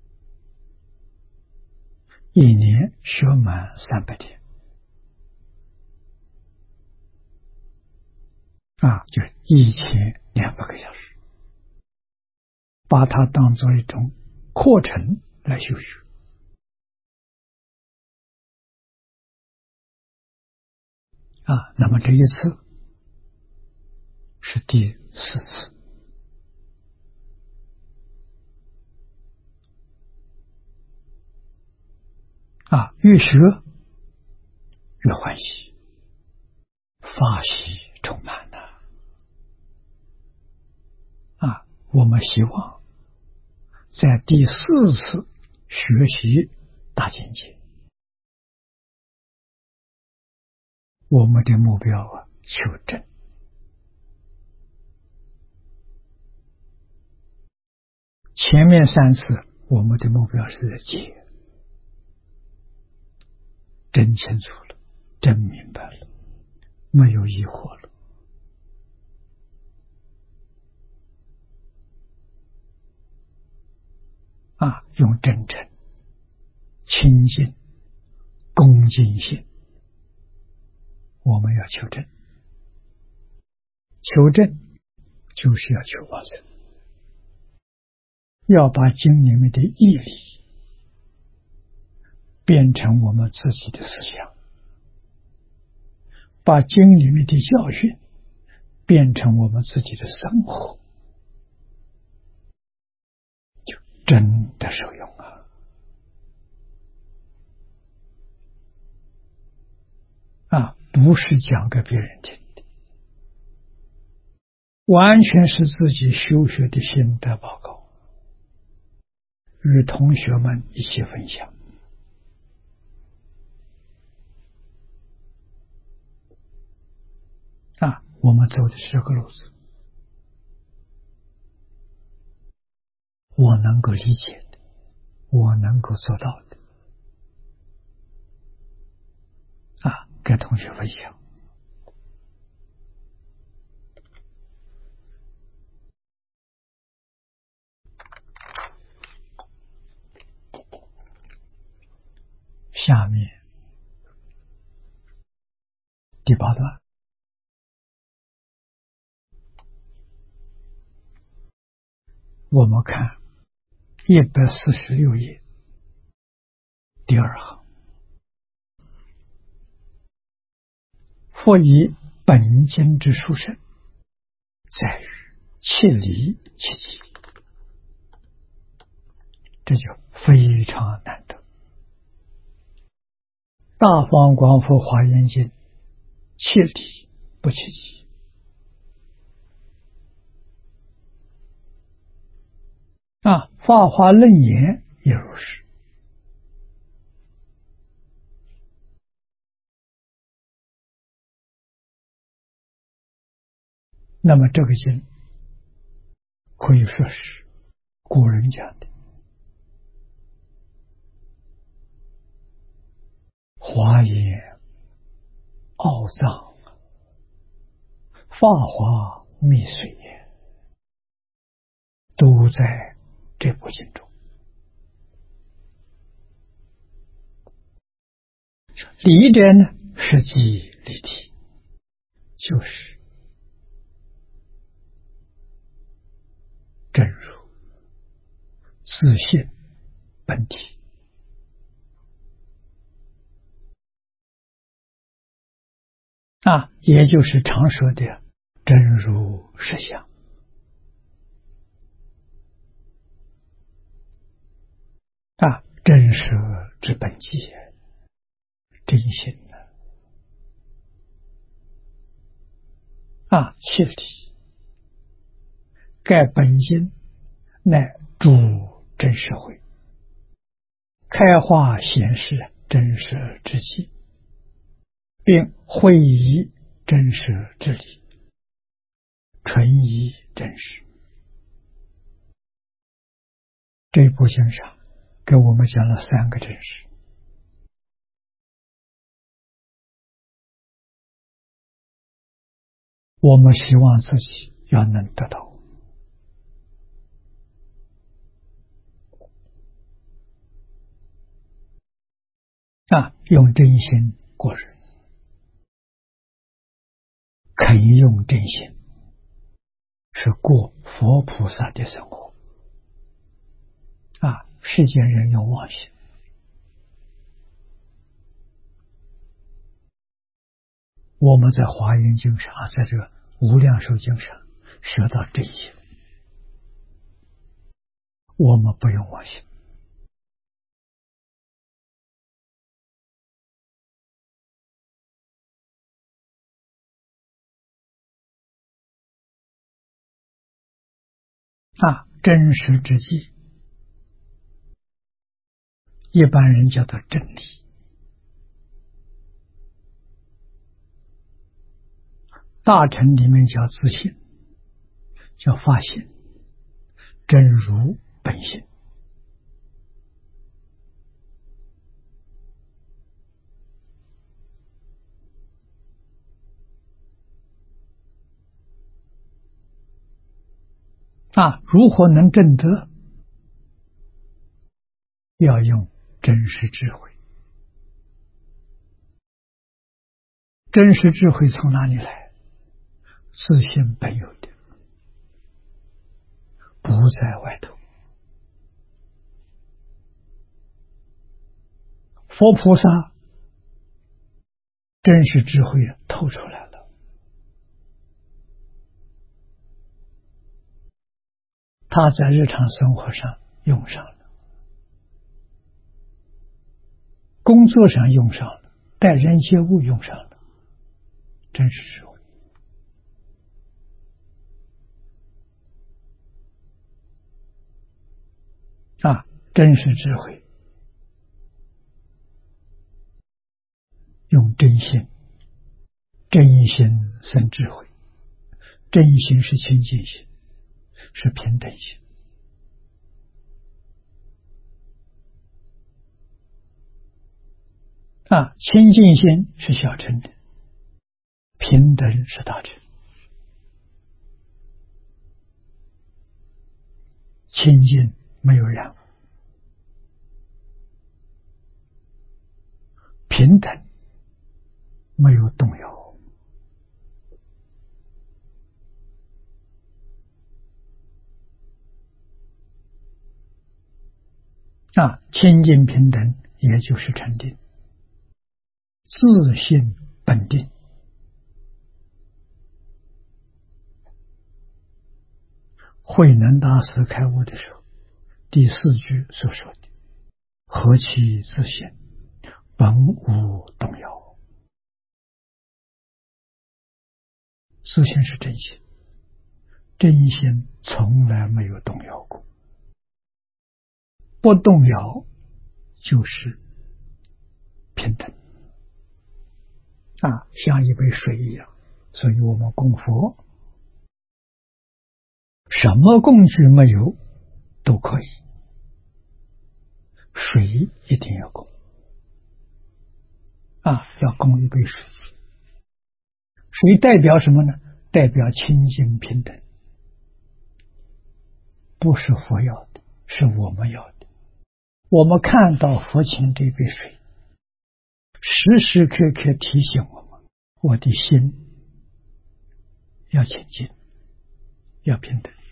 一年学满三百天啊，就是一千两百个小时，把它当做一种课程来修学啊。那么这一次是第四次啊，越学越欢喜，法喜充满的啊。我们希望在第四次学习大境界，我们的目标啊，求真。前面三次我们的目标是在解，真清楚了，真明白了，没有疑惑了啊，用真诚、清净、恭敬心，我们要求真。求真就是要求往生，要把经里面的义理变成我们自己的思想，把经里面的教训变成我们自己的生活真的受用啊！啊，不是讲给别人听的，完全是自己修学的心得报告，与同学们一起分享。啊，我们走的是这个路子，我能够理解的，我能够做到的，啊，跟同学分享。下面第八段，我们看一百四十六页第二行，佛以本经之殊胜，在于切离切机，这就非常难得。大方广佛华严经切离不切机，啊，法华楞严也如是。那么这个经可以说是古人讲的华严奥藏，法华密髓也，都在这部经中。理者呢，实际理体，就是真如自性本体，啊，也就是常说的真如实相。啊，真实之本际，真心呢？啊，切理，盖本经乃诸真实慧，开化显示真实之际，并会以真实之理，纯以真实。这部经上给我们讲了三个真实。我们希望自己要能得到，啊，用真心过日子，肯用真心，是过佛菩萨的生活。啊，世间人用妄心，我们在华严经上，在这个无量寿经上学到真心，我们不用妄心。啊，真实之际，一般人叫做真理，大乘里面叫自信，叫法性，真如本性。啊，如何能证得？要用真实智慧。真实智慧从哪里来？自性本有的，不在外头。佛菩萨真实智慧透出来了，他在日常生活上用上了，工作上用上了，待人接物用上了，真是智慧啊！真实智慧，用真心，真心生智慧，真心是清净心，是平等心。啊，清净心是小乘的，平等是大乘。清净没有染污，平等没有动摇。啊，清净平等也就是禅定，自性本定。慧能大师开悟的时候，第四句所说的“何其自性，本无动摇”，自性是真心，真心从来没有动摇过，不动摇就是平等啊，像一杯水一样。所以我们供佛，什么工具没有都可以，水一定要供啊，要供一杯水。水代表什么呢？代表清净平等，不是佛要的，是我们要的。我们看到佛前这杯水，时时刻刻提醒我们，我的心要清净，要平等。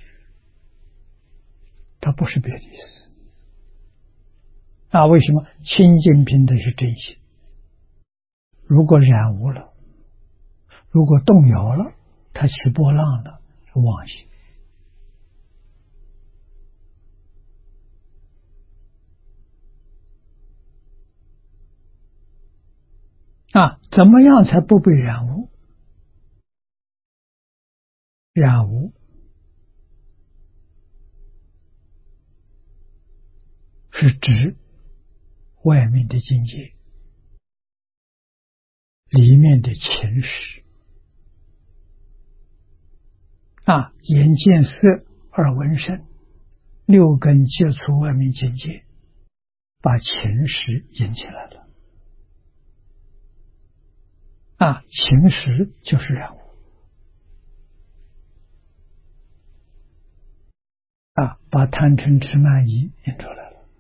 它不是别的意思。那为什么清净平等是真心？如果染污了，如果动摇了，它起波浪了，是妄心。啊，怎么样才不被染污？染污是指外面的境界，里面的情识啊，眼见色，耳闻声，六根接触外面境界，把情识引起来了啊，情识就是染污啊，把贪嗔痴慢疑引出来了，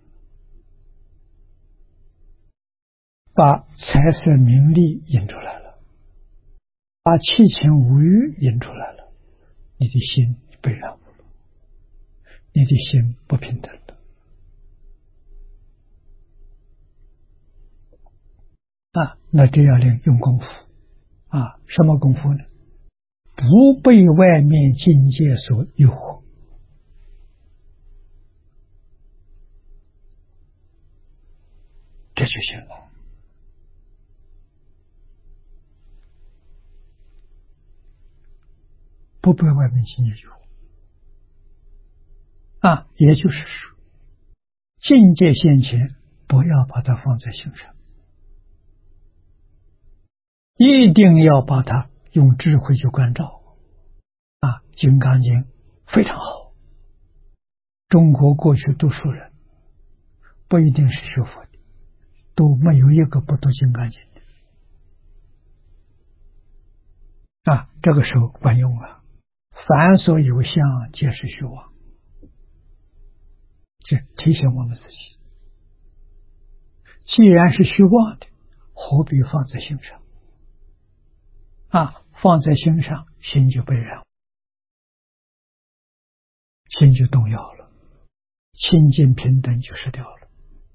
把财色名利引出来了，把七情五欲引出来了，你的心被染污了，你的心不平等了啊！那这要练用功夫啊，什么功夫呢？不被外面境界所诱惑，这就行了。不被外面境界诱惑啊，也就是说，境界现前，不要把它放在心上，一定要把它用智慧去关照啊。《金刚经》非常好，中国过去读书人不一定是学佛的，都没有一个不读《金刚经》的啊。这个时候管用啊。凡所有相，皆是虚妄。这提醒我们自己，既然是虚妄的，何必放在心上啊？放在心上，心就被染污，心就动摇了，清净平等就失掉了。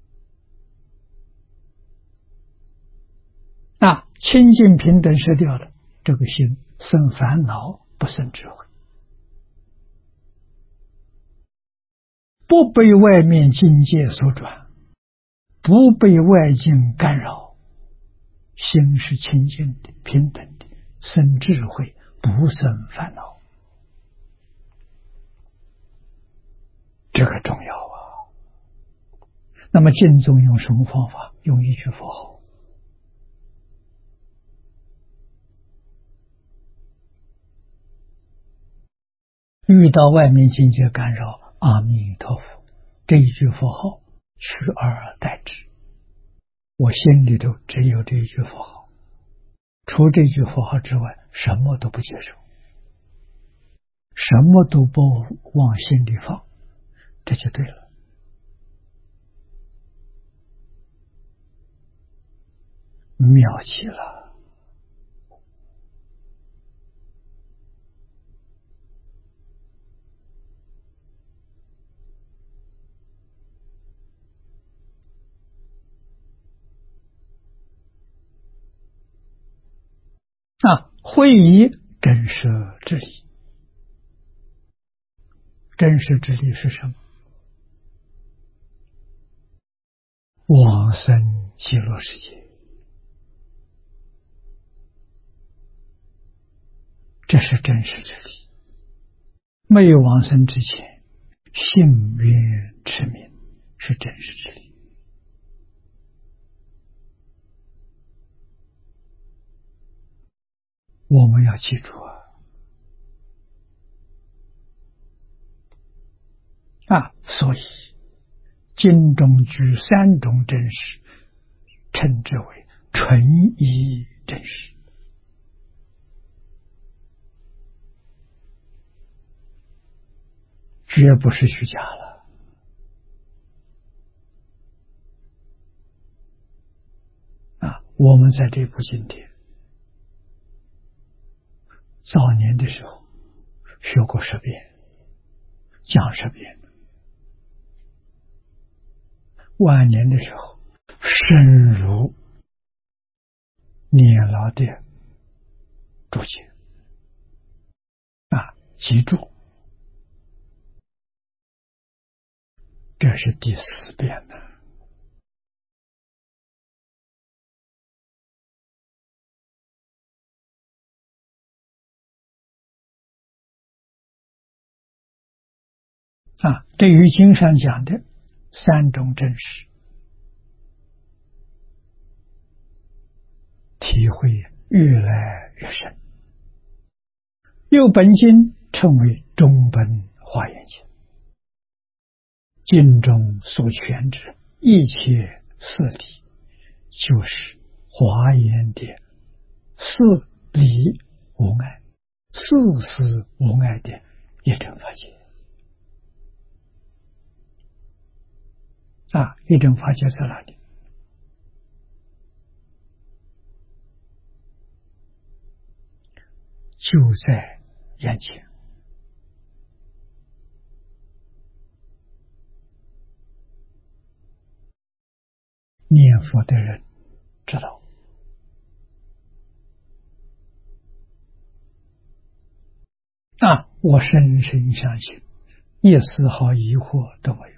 那清净平等失掉了，这个心生烦恼，不生智慧。不不被外面境界所转，不被外境干扰，心是清净的、平等的，生智慧，不生烦恼。这个重要啊！那么净宗用什么方法？用一句佛号。遇到外面境界干扰，阿弥陀佛，这一句佛号取而代之。我心里头只有这一句佛号，除这句佛号之外，什么都不接受，什么都不往心里放，这就对了。妙极了。啊，会以真实之理。真实之理是什么？往生极乐世界，这是真实之理。没有往生之前，信愿持名是真实之理。我们要记住啊！啊，所以经中举三种真实，称之为纯一真实。绝不是虚假了。啊，我们在这部经典早年的时候学过十遍，讲十遍，晚年的时候深入念老的注解啊，记住，这是第四遍了。啊，对于经上讲的三种真实，体会越来越深。又本经称为中本华严经，经中所全之一切四理，就是华严的四理无碍、四思无碍的一真法界。啊，一真法界在哪里？就在眼前。念佛的人知道，啊，我深深相信，一丝毫疑惑都没有。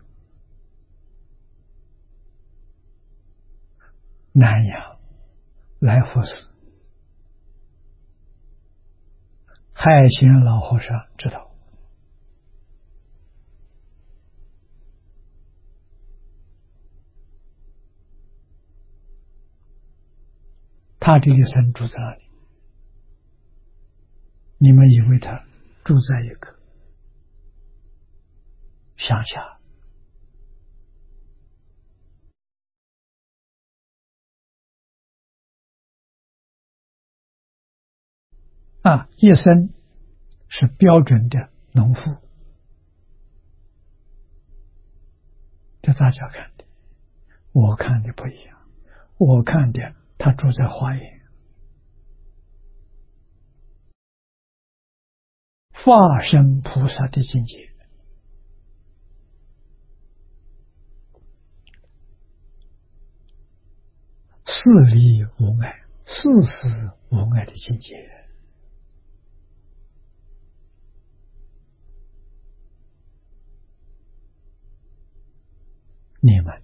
南阳来福寺海贤老和尚知道，他这一生住在哪里？你们以为他住在一个乡下？啊，一生是标准的农妇，这大家看的，我看的不一样。我看的他住在华严，化身菩萨的境界，四理无碍、四思无碍的境界。 你们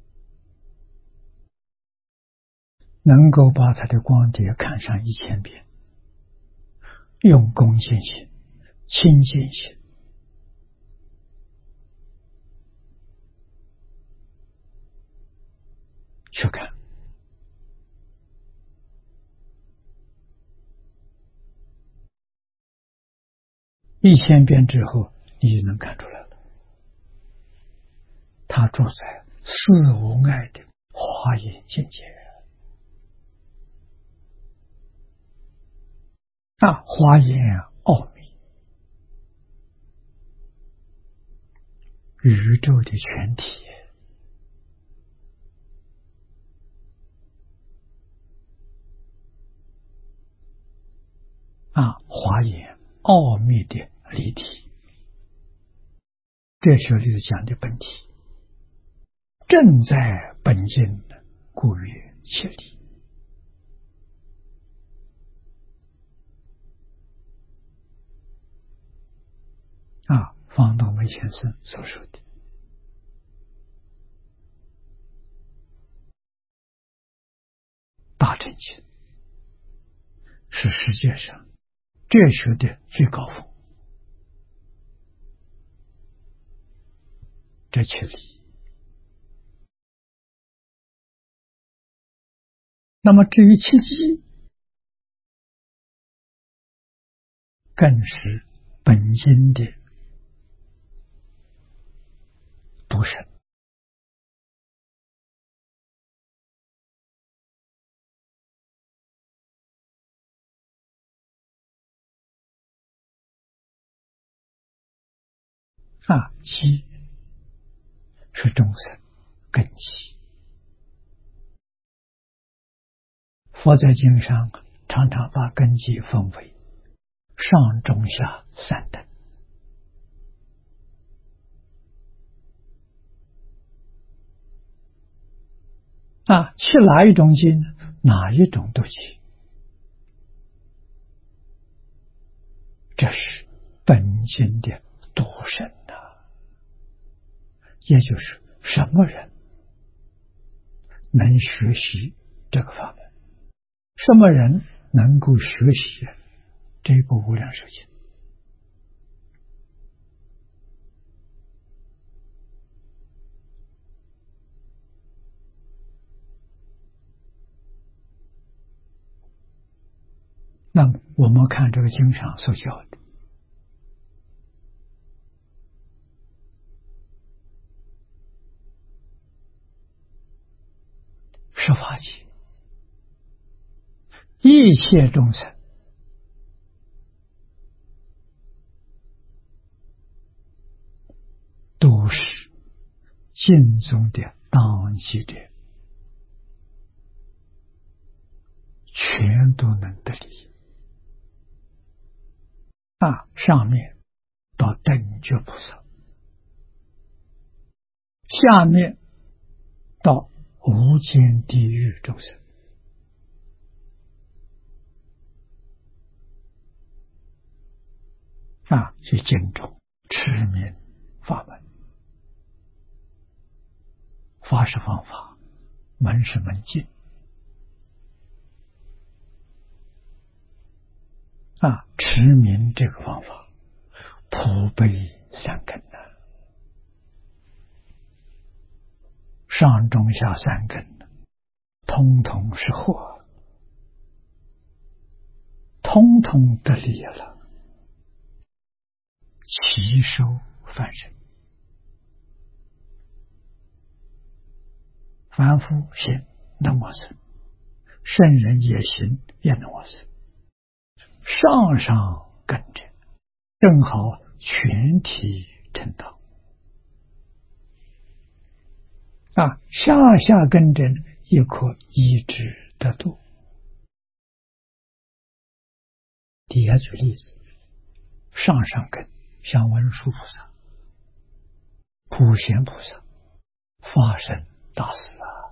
能够把他的光碟看上一千遍，用恭敬心、亲近心去看，一千遍之后，你就能看出来了，他住在四无碍的华严境界。啊，华严奥秘，宇宙的全体。啊，华严奥秘的离体，这学里讲的本体，正在本经，故曰切理。啊，方东梅先生所说的大乘经是世界上哲学的最高峰，这切理。那么至于切机，更是本经的独身。啊，机是众生根基。佛在经上常常把根基分为上中下三等。啊，去哪一种经，哪一种都去，这是本经的独身呐、啊。也就是什么人能学习这个法门，什么人能够学习这部无量寿经。那么我们看这个经上所教的十法界，一切众生都是经中的当机者，全都能得利。啊，上面到等觉菩萨，下面到无间地狱众生。啊，是经中持名法门，法是方法，门是门径。啊，持名这个方法，普被三根呐、啊，上中下三根，通通是祸，通通得利了，其收凡身。凡夫心能往生，圣人也行也能往生，上上根着，正好全体成道。啊，下下根着也可依止得度。底下举例子，上上根像文殊菩萨、普贤菩萨、法身大士啊。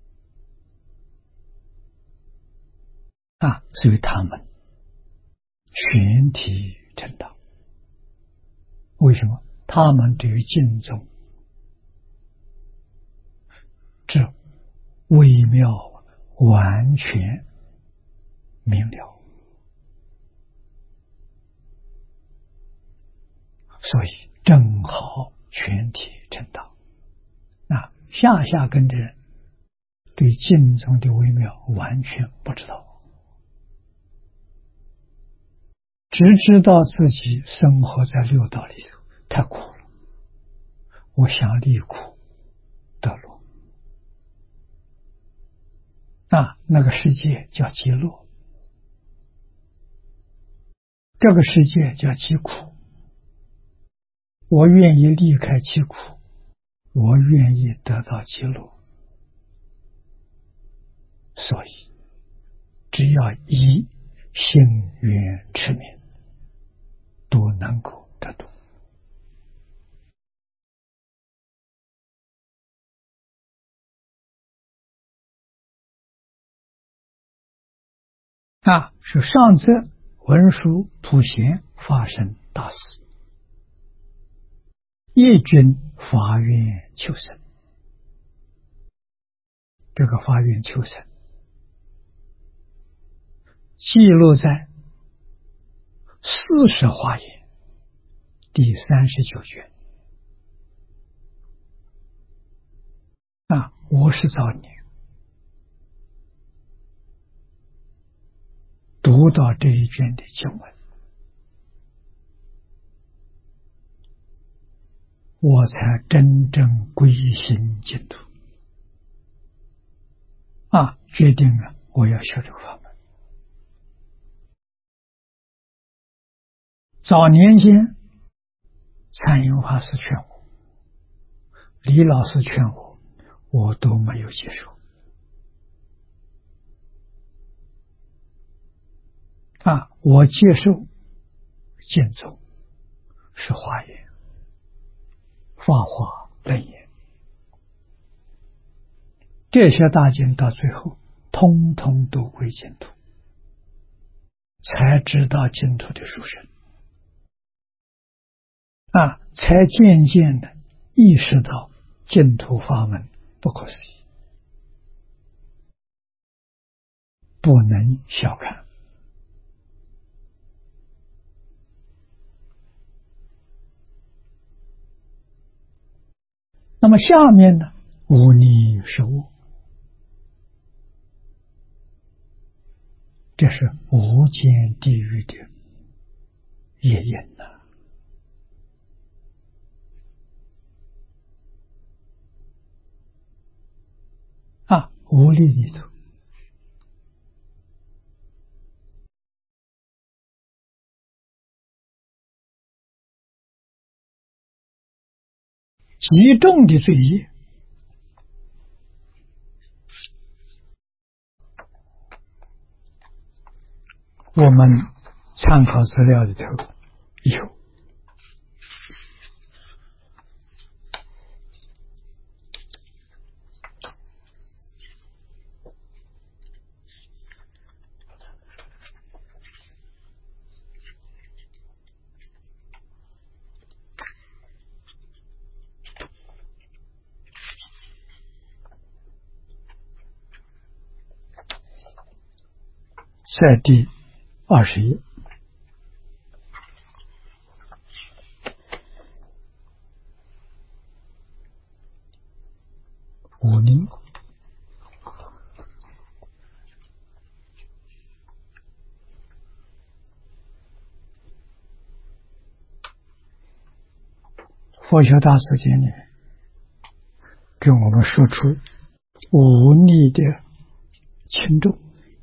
啊，所以他们全体成道。为什么？他们对于经宗之微妙完全明了，所以正好全体成道。那下下根的人对经中的微妙完全不知道，只知道自己生活在六道里头太苦了，我想离苦得乐。那那个世界叫极乐，这个世界叫极苦，我愿意离开极苦，我愿意得到极乐。所以只要一心愿持名，都能够得度。啊，是上则文殊普贤发生大事，业君发愿求生。这个发愿求生记录在四十华严第三十九卷。啊，我是早年读到这一卷的经文，我才真正归心净土。啊，决定了我要学这个法门。早年间，禅云法师劝我，李老师劝我，我都没有接受。啊，我接受净宗是华严、法华、楞严，这些大经到最后通通都归净土，才知道净土的殊胜。啊，才渐渐的意识到净土法门不可思议，不能小看。那么下面呢，无逆是我，这是无间地狱的业因呐。啊，无力里头极重的罪业，我们参考资料里头有。在第二十页，无逆佛学大辞典里给我们说出无逆的轻重。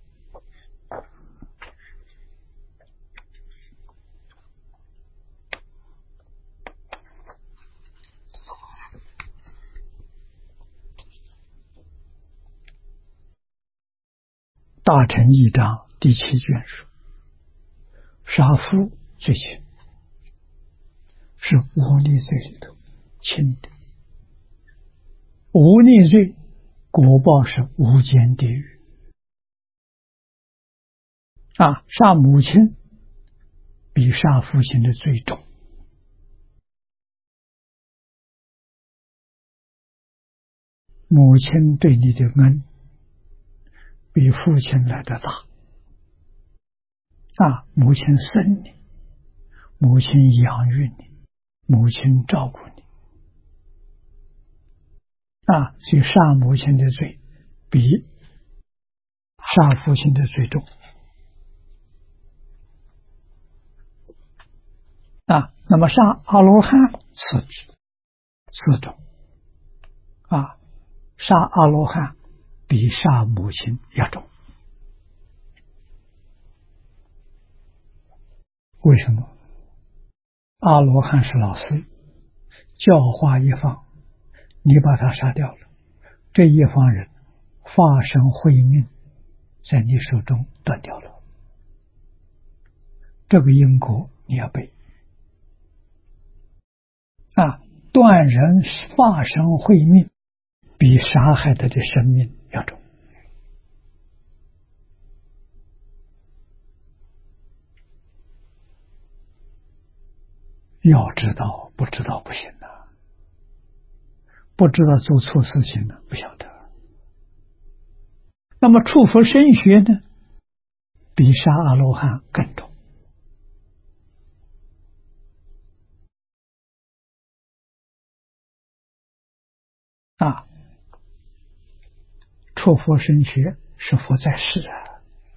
大乘义章第七卷说，杀夫最轻，是无逆罪里头轻的。无逆罪果报是无间地狱。啊，杀母亲比杀父亲的罪重。母亲对你的恩比父亲来得大啊！母亲生你，母亲养育你，母亲照顾你啊！所以杀母亲的罪比杀父亲的罪重啊！那么杀阿罗汉次之，次重啊！杀阿罗汉比杀母亲要重。为什么？阿罗汉是老师，教化一方，你把他杀掉了，这一方人发生慧命，在你手中断掉了，这个因果你要背啊！断人发生慧命，比杀害他的生命要重。要知道，不知道不行的、啊，不知道做错事情呢，不晓得。那么触佛身学呢，比杀阿罗汉更重啊！触佛身学是佛在世啊，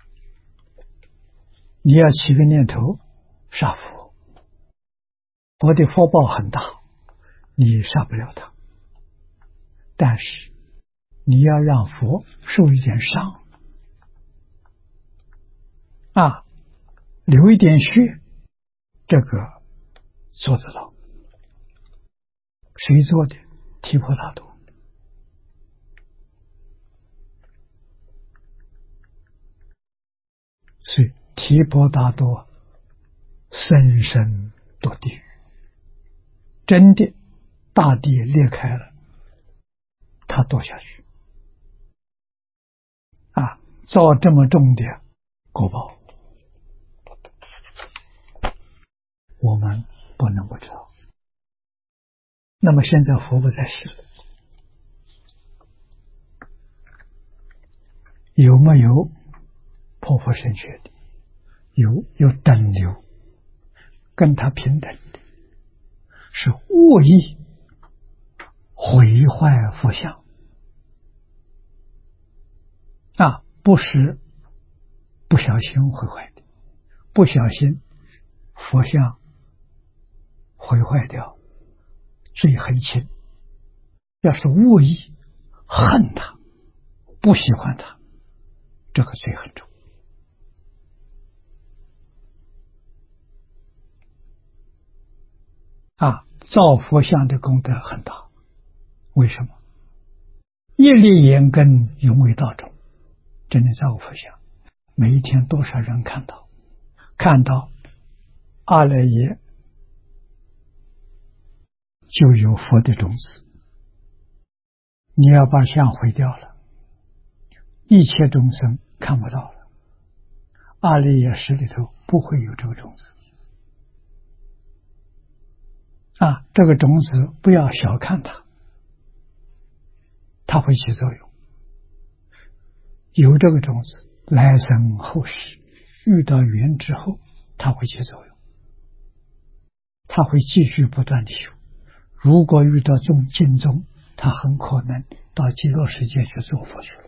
你要起个念头杀佛。佛的福报很大，你杀不了他，但是你要让佛受一点伤啊，流一点血，这个做得到。谁做的？提婆达多。所以提婆达多深深堕地狱，真的大地裂开了，他堕下去啊，遭这么重的果报，我们不能不知道。那么现在佛不在世了，有没有破佛身学的？有，有等流，跟他平等的，是恶意毁坏佛像啊，不是不小心毁坏的，不小心佛像毁坏掉，罪很轻。要是恶意恨他，不喜欢他，这个罪很重啊！造佛像的功德很大，为什么？业力眼根永为道种，真的造佛像，每一天多少人看到，看到阿赖耶就有佛的种子。你要把像毁掉了，一切众生看不到了，阿赖耶识里头不会有这个种子啊！这个种子不要小看它，它会起作用。有这个种子，来生后世遇到缘之后，它会起作用，它会继续不断的修。如果遇到众经宗，他很可能到极乐世界去做佛去了。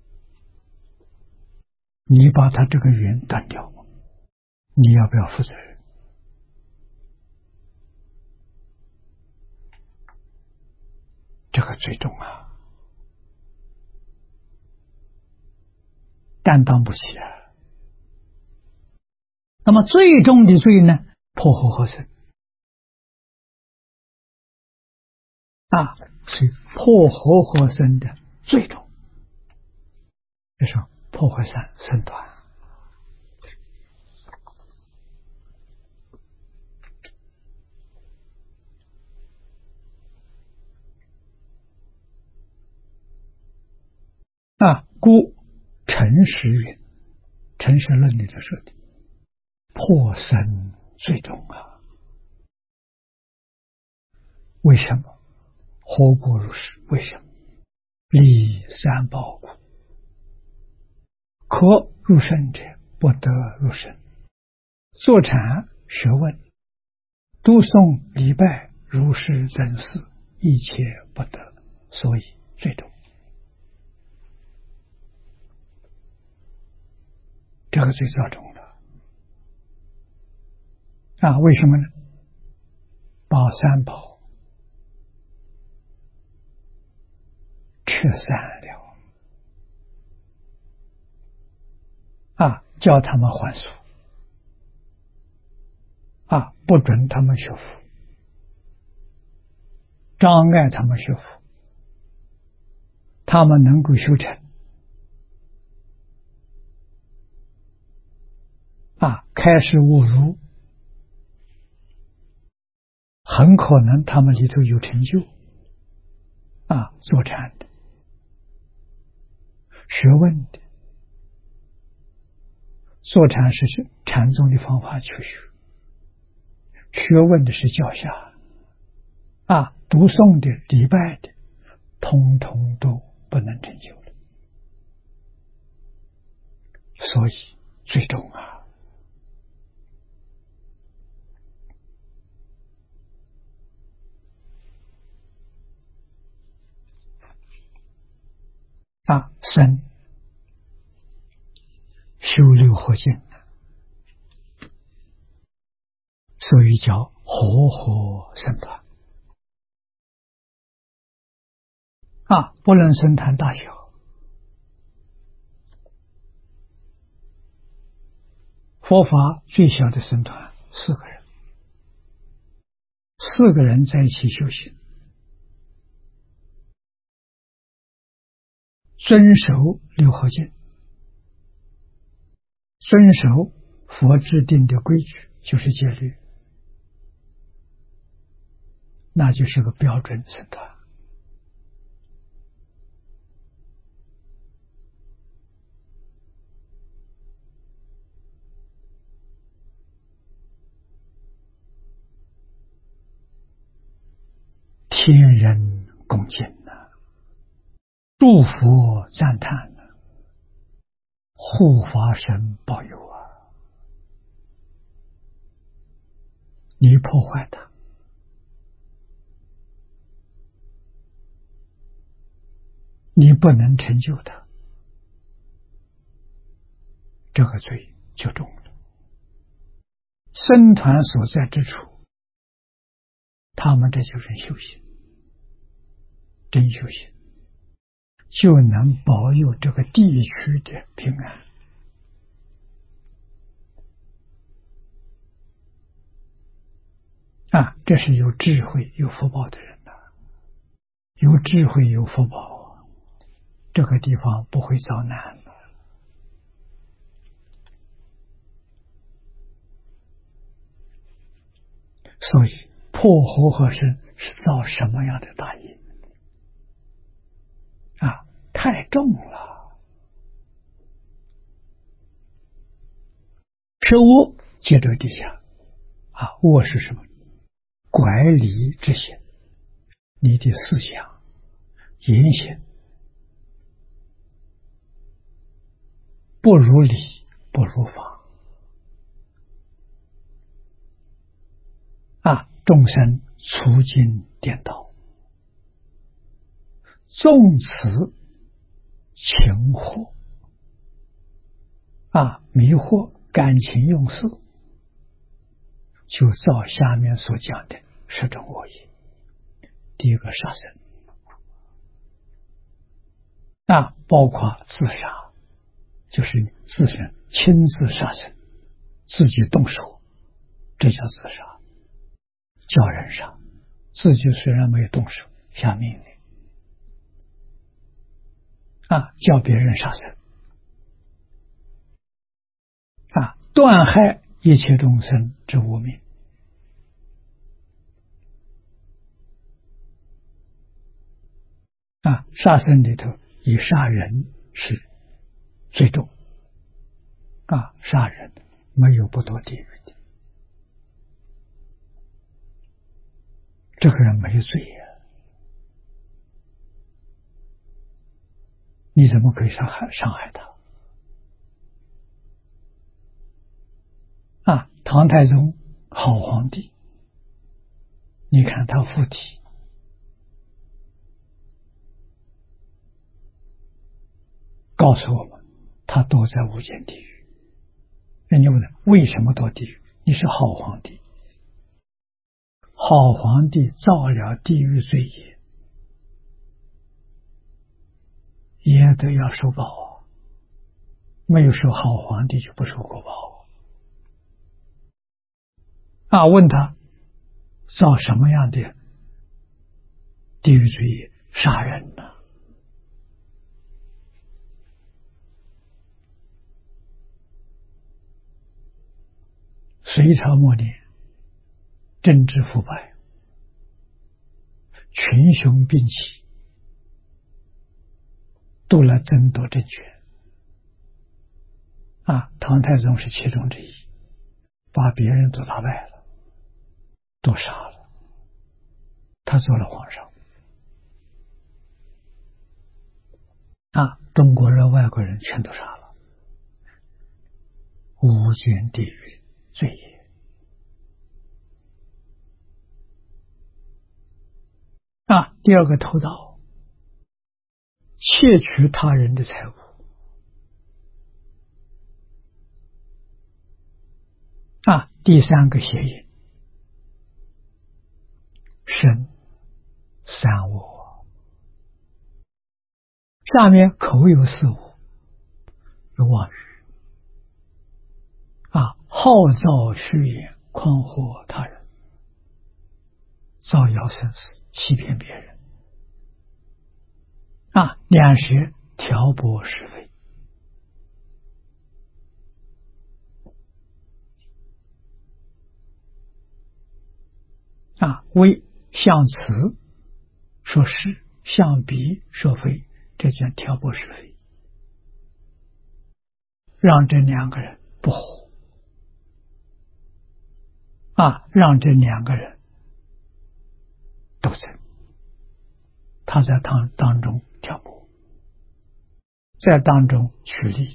你把他这个缘断掉，你要不要负责任？这个最重啊，担当不起啊。那么最重的罪呢？破和合僧啊，是破和合僧的最重，就是破坏三僧团啊。故陈实云，陈实论里头说的，破僧最重啊！为什么？何故如是？为什么？立三宝故。可入圣者，不得入圣。坐禅学问，读诵礼拜，如是等事，一切不得，所以最重。这个最要重的啊！为什么呢？保三宝，彻三了啊！叫他们还俗啊！不准他们学佛，障碍他们学佛，他们能够修成啊！开示悟入，很可能他们里头有成就啊！坐禅的、学问的，坐禅是禅宗的方法去学，学问的是教下啊！读诵的、礼拜的，通通都不能成就了，所以最终啊！啊，僧修六合敬，所以叫活活僧团啊，不论僧团大小，佛法最小的僧团四个人，四个人在一起修行，遵守六合敬，遵守佛制定的规矩，就是戒律，那就是个标准僧团。天人恭敬啊，诸佛赞叹啊，护法神保佑啊！你破坏它，你不能成就它，这个罪就重了。僧团所在之处，他们这就是修行，真修行，就能保佑这个地区的平安啊！这是有智慧、有福报的人呐、啊，有智慧、有福报，这个地方不会遭难的。所以破和合身是造什么样的大业啊？太重了。是恶接着底下啊，恶是什么？拐理之行，你的思想、言行不如理，不如法啊！众生粗尽颠倒，纵此情惑啊，迷惑感情用事，就造下面所讲的十种恶业。第一个杀生啊，包括自杀，就是你自身亲自杀生，自己动手，这叫自杀。叫人杀，自己虽然没有动手，下命令啊，叫别人杀生啊，断害一切众生之无名啊，杀生里头以杀人是最重啊，杀人没有不堕地狱的这个人没罪呀，你怎么可以伤害伤害他？啊，唐太宗好皇帝，你看他附体，告诉我们，他躲在无间地狱。人家问他为什么躲地狱？你是好皇帝，好皇帝造了地狱罪业，也都要受报啊。没有说好皇帝就不受过报啊。问他造什么样的地狱罪业？杀人呢？隋朝末年，政治腐败，群雄并起，都来争夺政权。啊，唐太宗是其中之一，把别人都打败了，都杀了，他做了皇上。啊，中国人、外国人全都杀了，无间地狱罪业。啊，第二个偷盗，窃取他人的财物。啊，第三个邪淫，身三恶。下面口有四恶，有妄语。啊，好造虚言，诳惑他人，造谣生事，欺骗别人。啊，两舌挑拨是非。啊，为向此说是，向彼说非，这叫挑拨是非，让这两个人不和。啊，让这两个人斗争，他在当当中挑拨，在当中取利。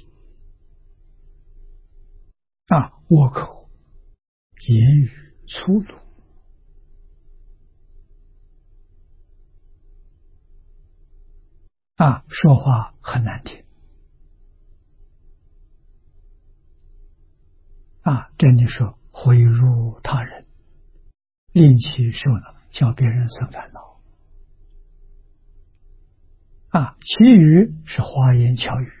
啊，倭口，言语粗鲁。啊，说话很难听。啊，这里说毁辱他人，令其受恼，叫别人生烦恼。啊，其余是花言巧语，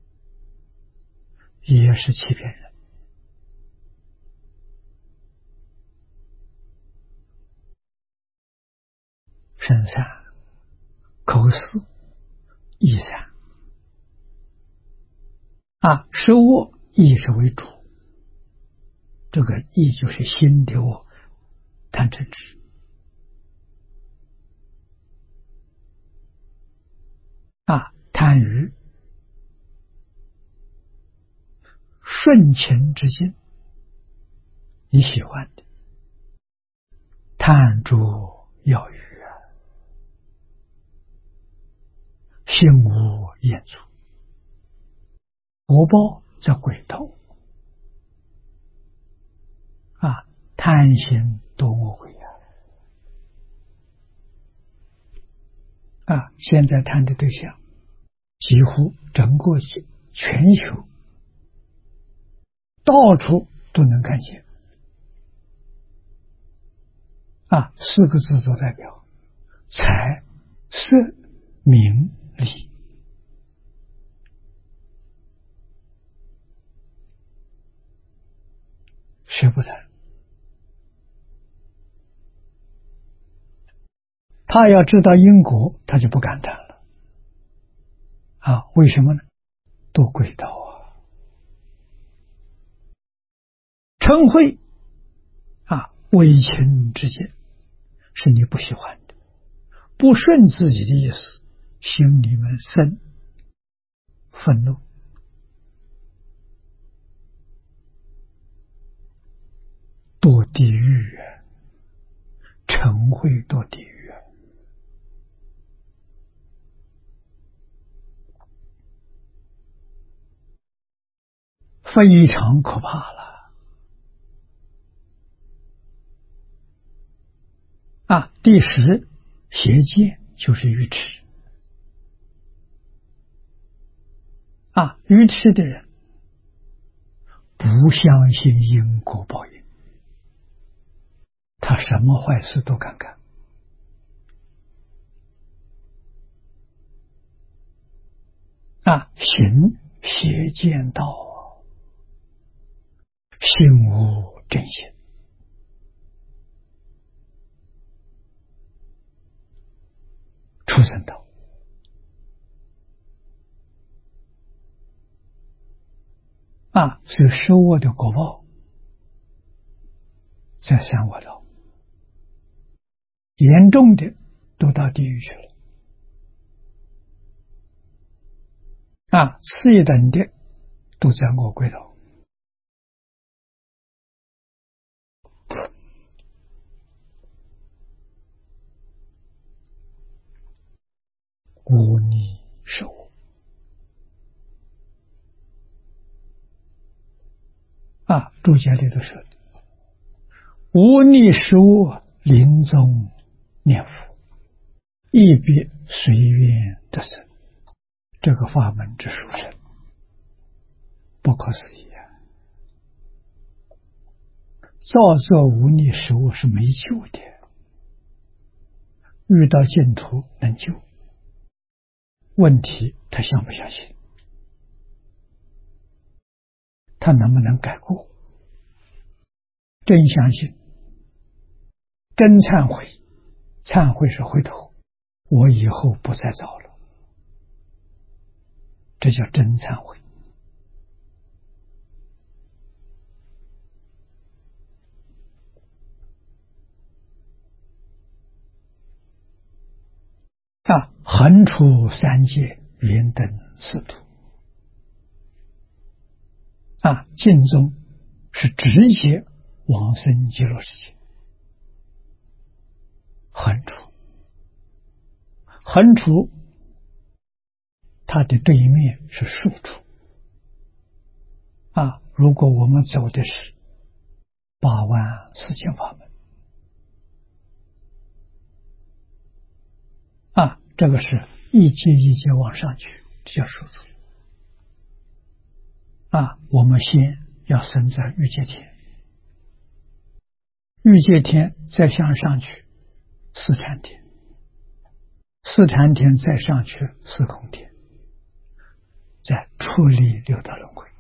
也是欺骗人。身三，口四，意三。啊，手恶，意是为主，这个意就是心的恶，贪嗔痴。啊，贪欲，顺情之境，你喜欢的，贪著要欲啊，心无厌足，果报在鬼道。啊，贪心多魔鬼啊！啊，现在谈的对象几乎整个全球到处都能看见。啊，四个字做代表：财、色、名、利。学不谈，他要知道因果，他就不敢谈了。啊，为什么呢？多轨道啊！嗔恚啊，为情之见，是你不喜欢的，不顺自己的意思，心里面生愤怒。堕地狱啊，嗔尘会堕地狱，非常可怕了啊！第十，邪见就是愚痴啊！愚痴的人不相信因果报应，他什么坏事都敢干啊！行邪见道，心无正心畜生道啊！所以受恶的果报在三恶道，严重的都到地狱去了啊！次一等的都在恶鬼道。无逆受恶啊！注解里头说的，无逆受恶，临终念佛，亦必随愿得生。这个法门之殊胜，不可思议啊！造作无逆受恶是没救的，遇到净土能救，问题他相不相信，他能不能改过？真相信，真忏悔，忏悔是回头，我以后不再造了，这叫真忏悔啊！横出三界，圆等四土啊！净宗是直接往生极乐世界，横出，横出它的对面是竖出啊！如果我们走的是八万四千法门啊，这个是一阶一阶往上去，这叫竖出啊！我们先要生在欲界天，欲界天再向上去四禅天，四禅天再上去四空天，再出离六道轮回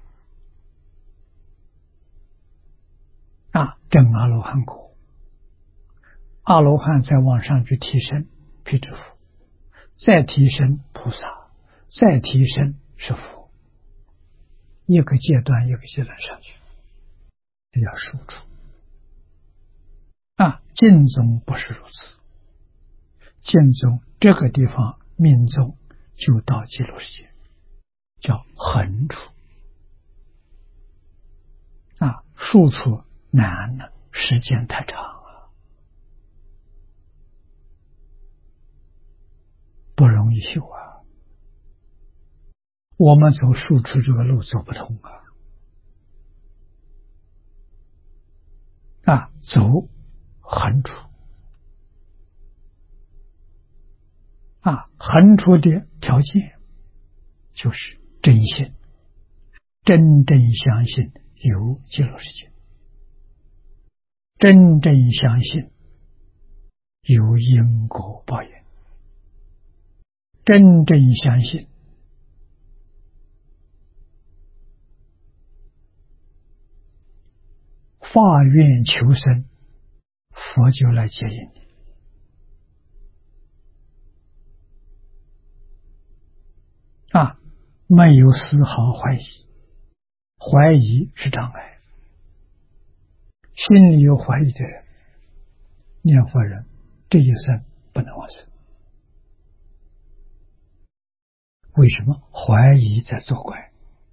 啊！证阿罗汉果，阿罗汉再往上去提升辟支佛，再提升菩萨，再提升是佛，一个阶段一个阶段上去，这叫输出啊！净宗不是如此，净宗这个地方命中就到极乐世界，叫横出啊！竖出难了，时间太长了，不容易修啊！我们走竖出这个路走不通啊！啊，走横出啊，横出的条件就是真心，真正相信有极乐世界，真正相信有因果报应，真正相信发愿求生，佛就来接引你啊！没有丝毫怀疑，怀疑是障碍，心里有怀疑的人，念佛人这一生不能往生。为什么？怀疑在作怪，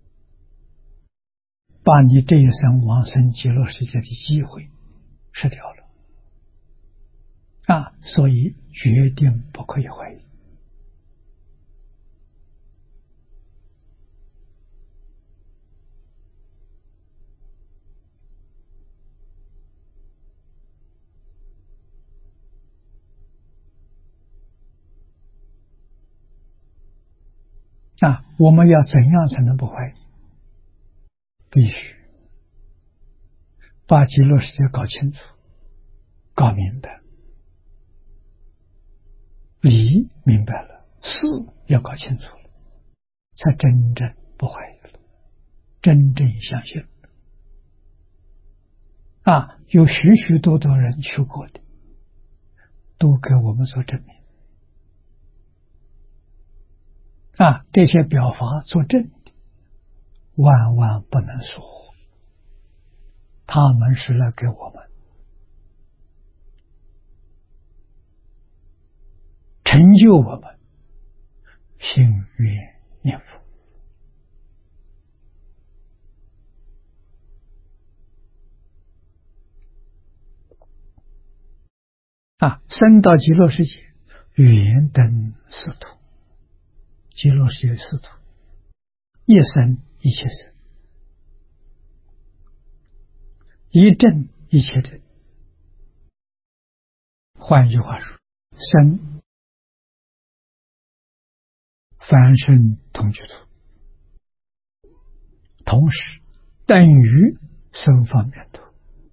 把你这一生往生极乐世界的机会失掉了啊，所以决定不可以怀疑。啊，我们要怎样才能不怀疑？必须把极乐世界搞清楚、搞明白，理明白了，事要搞清楚了，才真正不怀疑了，真正相信。啊，有许许多多人去过的，都给我们做证明。啊，这些表法作证的，万万不能说，他们是来给我们成就我们信愿念佛。啊，生到极乐世界，圆等四土，极乐世界四土，一生一切生，一正一切正。换句话说，生凡生同居土，同时等于生方便土，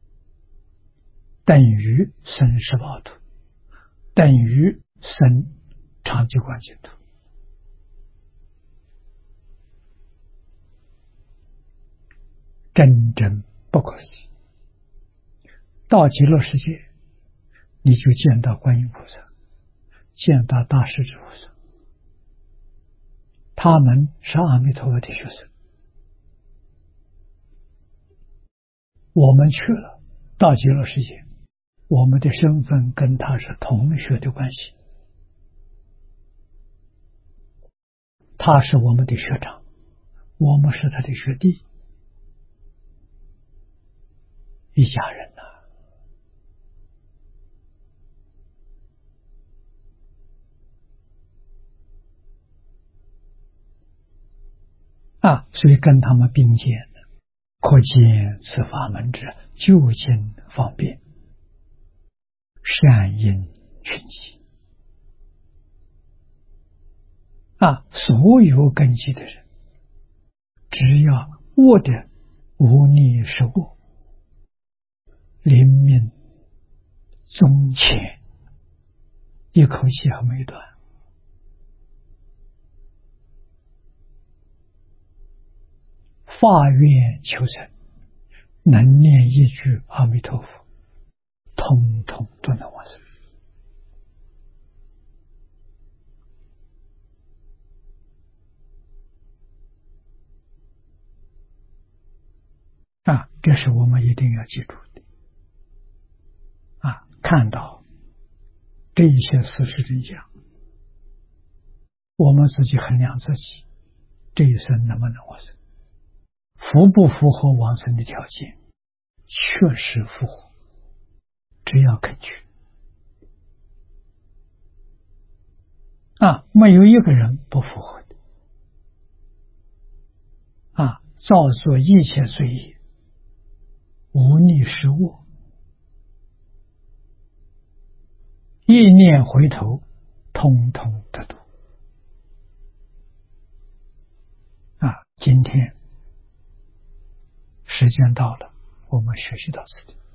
等于生十报土，等于生长期观净土。真正不可思议。到极乐世界，你就见到观音菩萨，见到大势至菩萨，他们是阿弥陀佛的学生。我们去了，到极乐世界，我们的身份跟他是同学的关系，他是我们的学长，我们是他的学弟，一家人呐、啊。啊，所以跟他们并肩的，可见此法门之究竟方便，善因群集。啊，所有根基的人，只要握的无逆是握，临命终前，一口气还没断，发愿求成，能念一句阿弥陀佛，通通都能完成。啊，这是我们一定要记住的。啊，看到这一些事实真相，我们自己衡量自己这一生能不能完成，符不符合完成的条件，确实符合，只要肯去。啊，没有一个人不符合的。啊，造作一切罪业，无逆失握，一念回头，通通得度。啊，今天时间到了，我们学习到此地。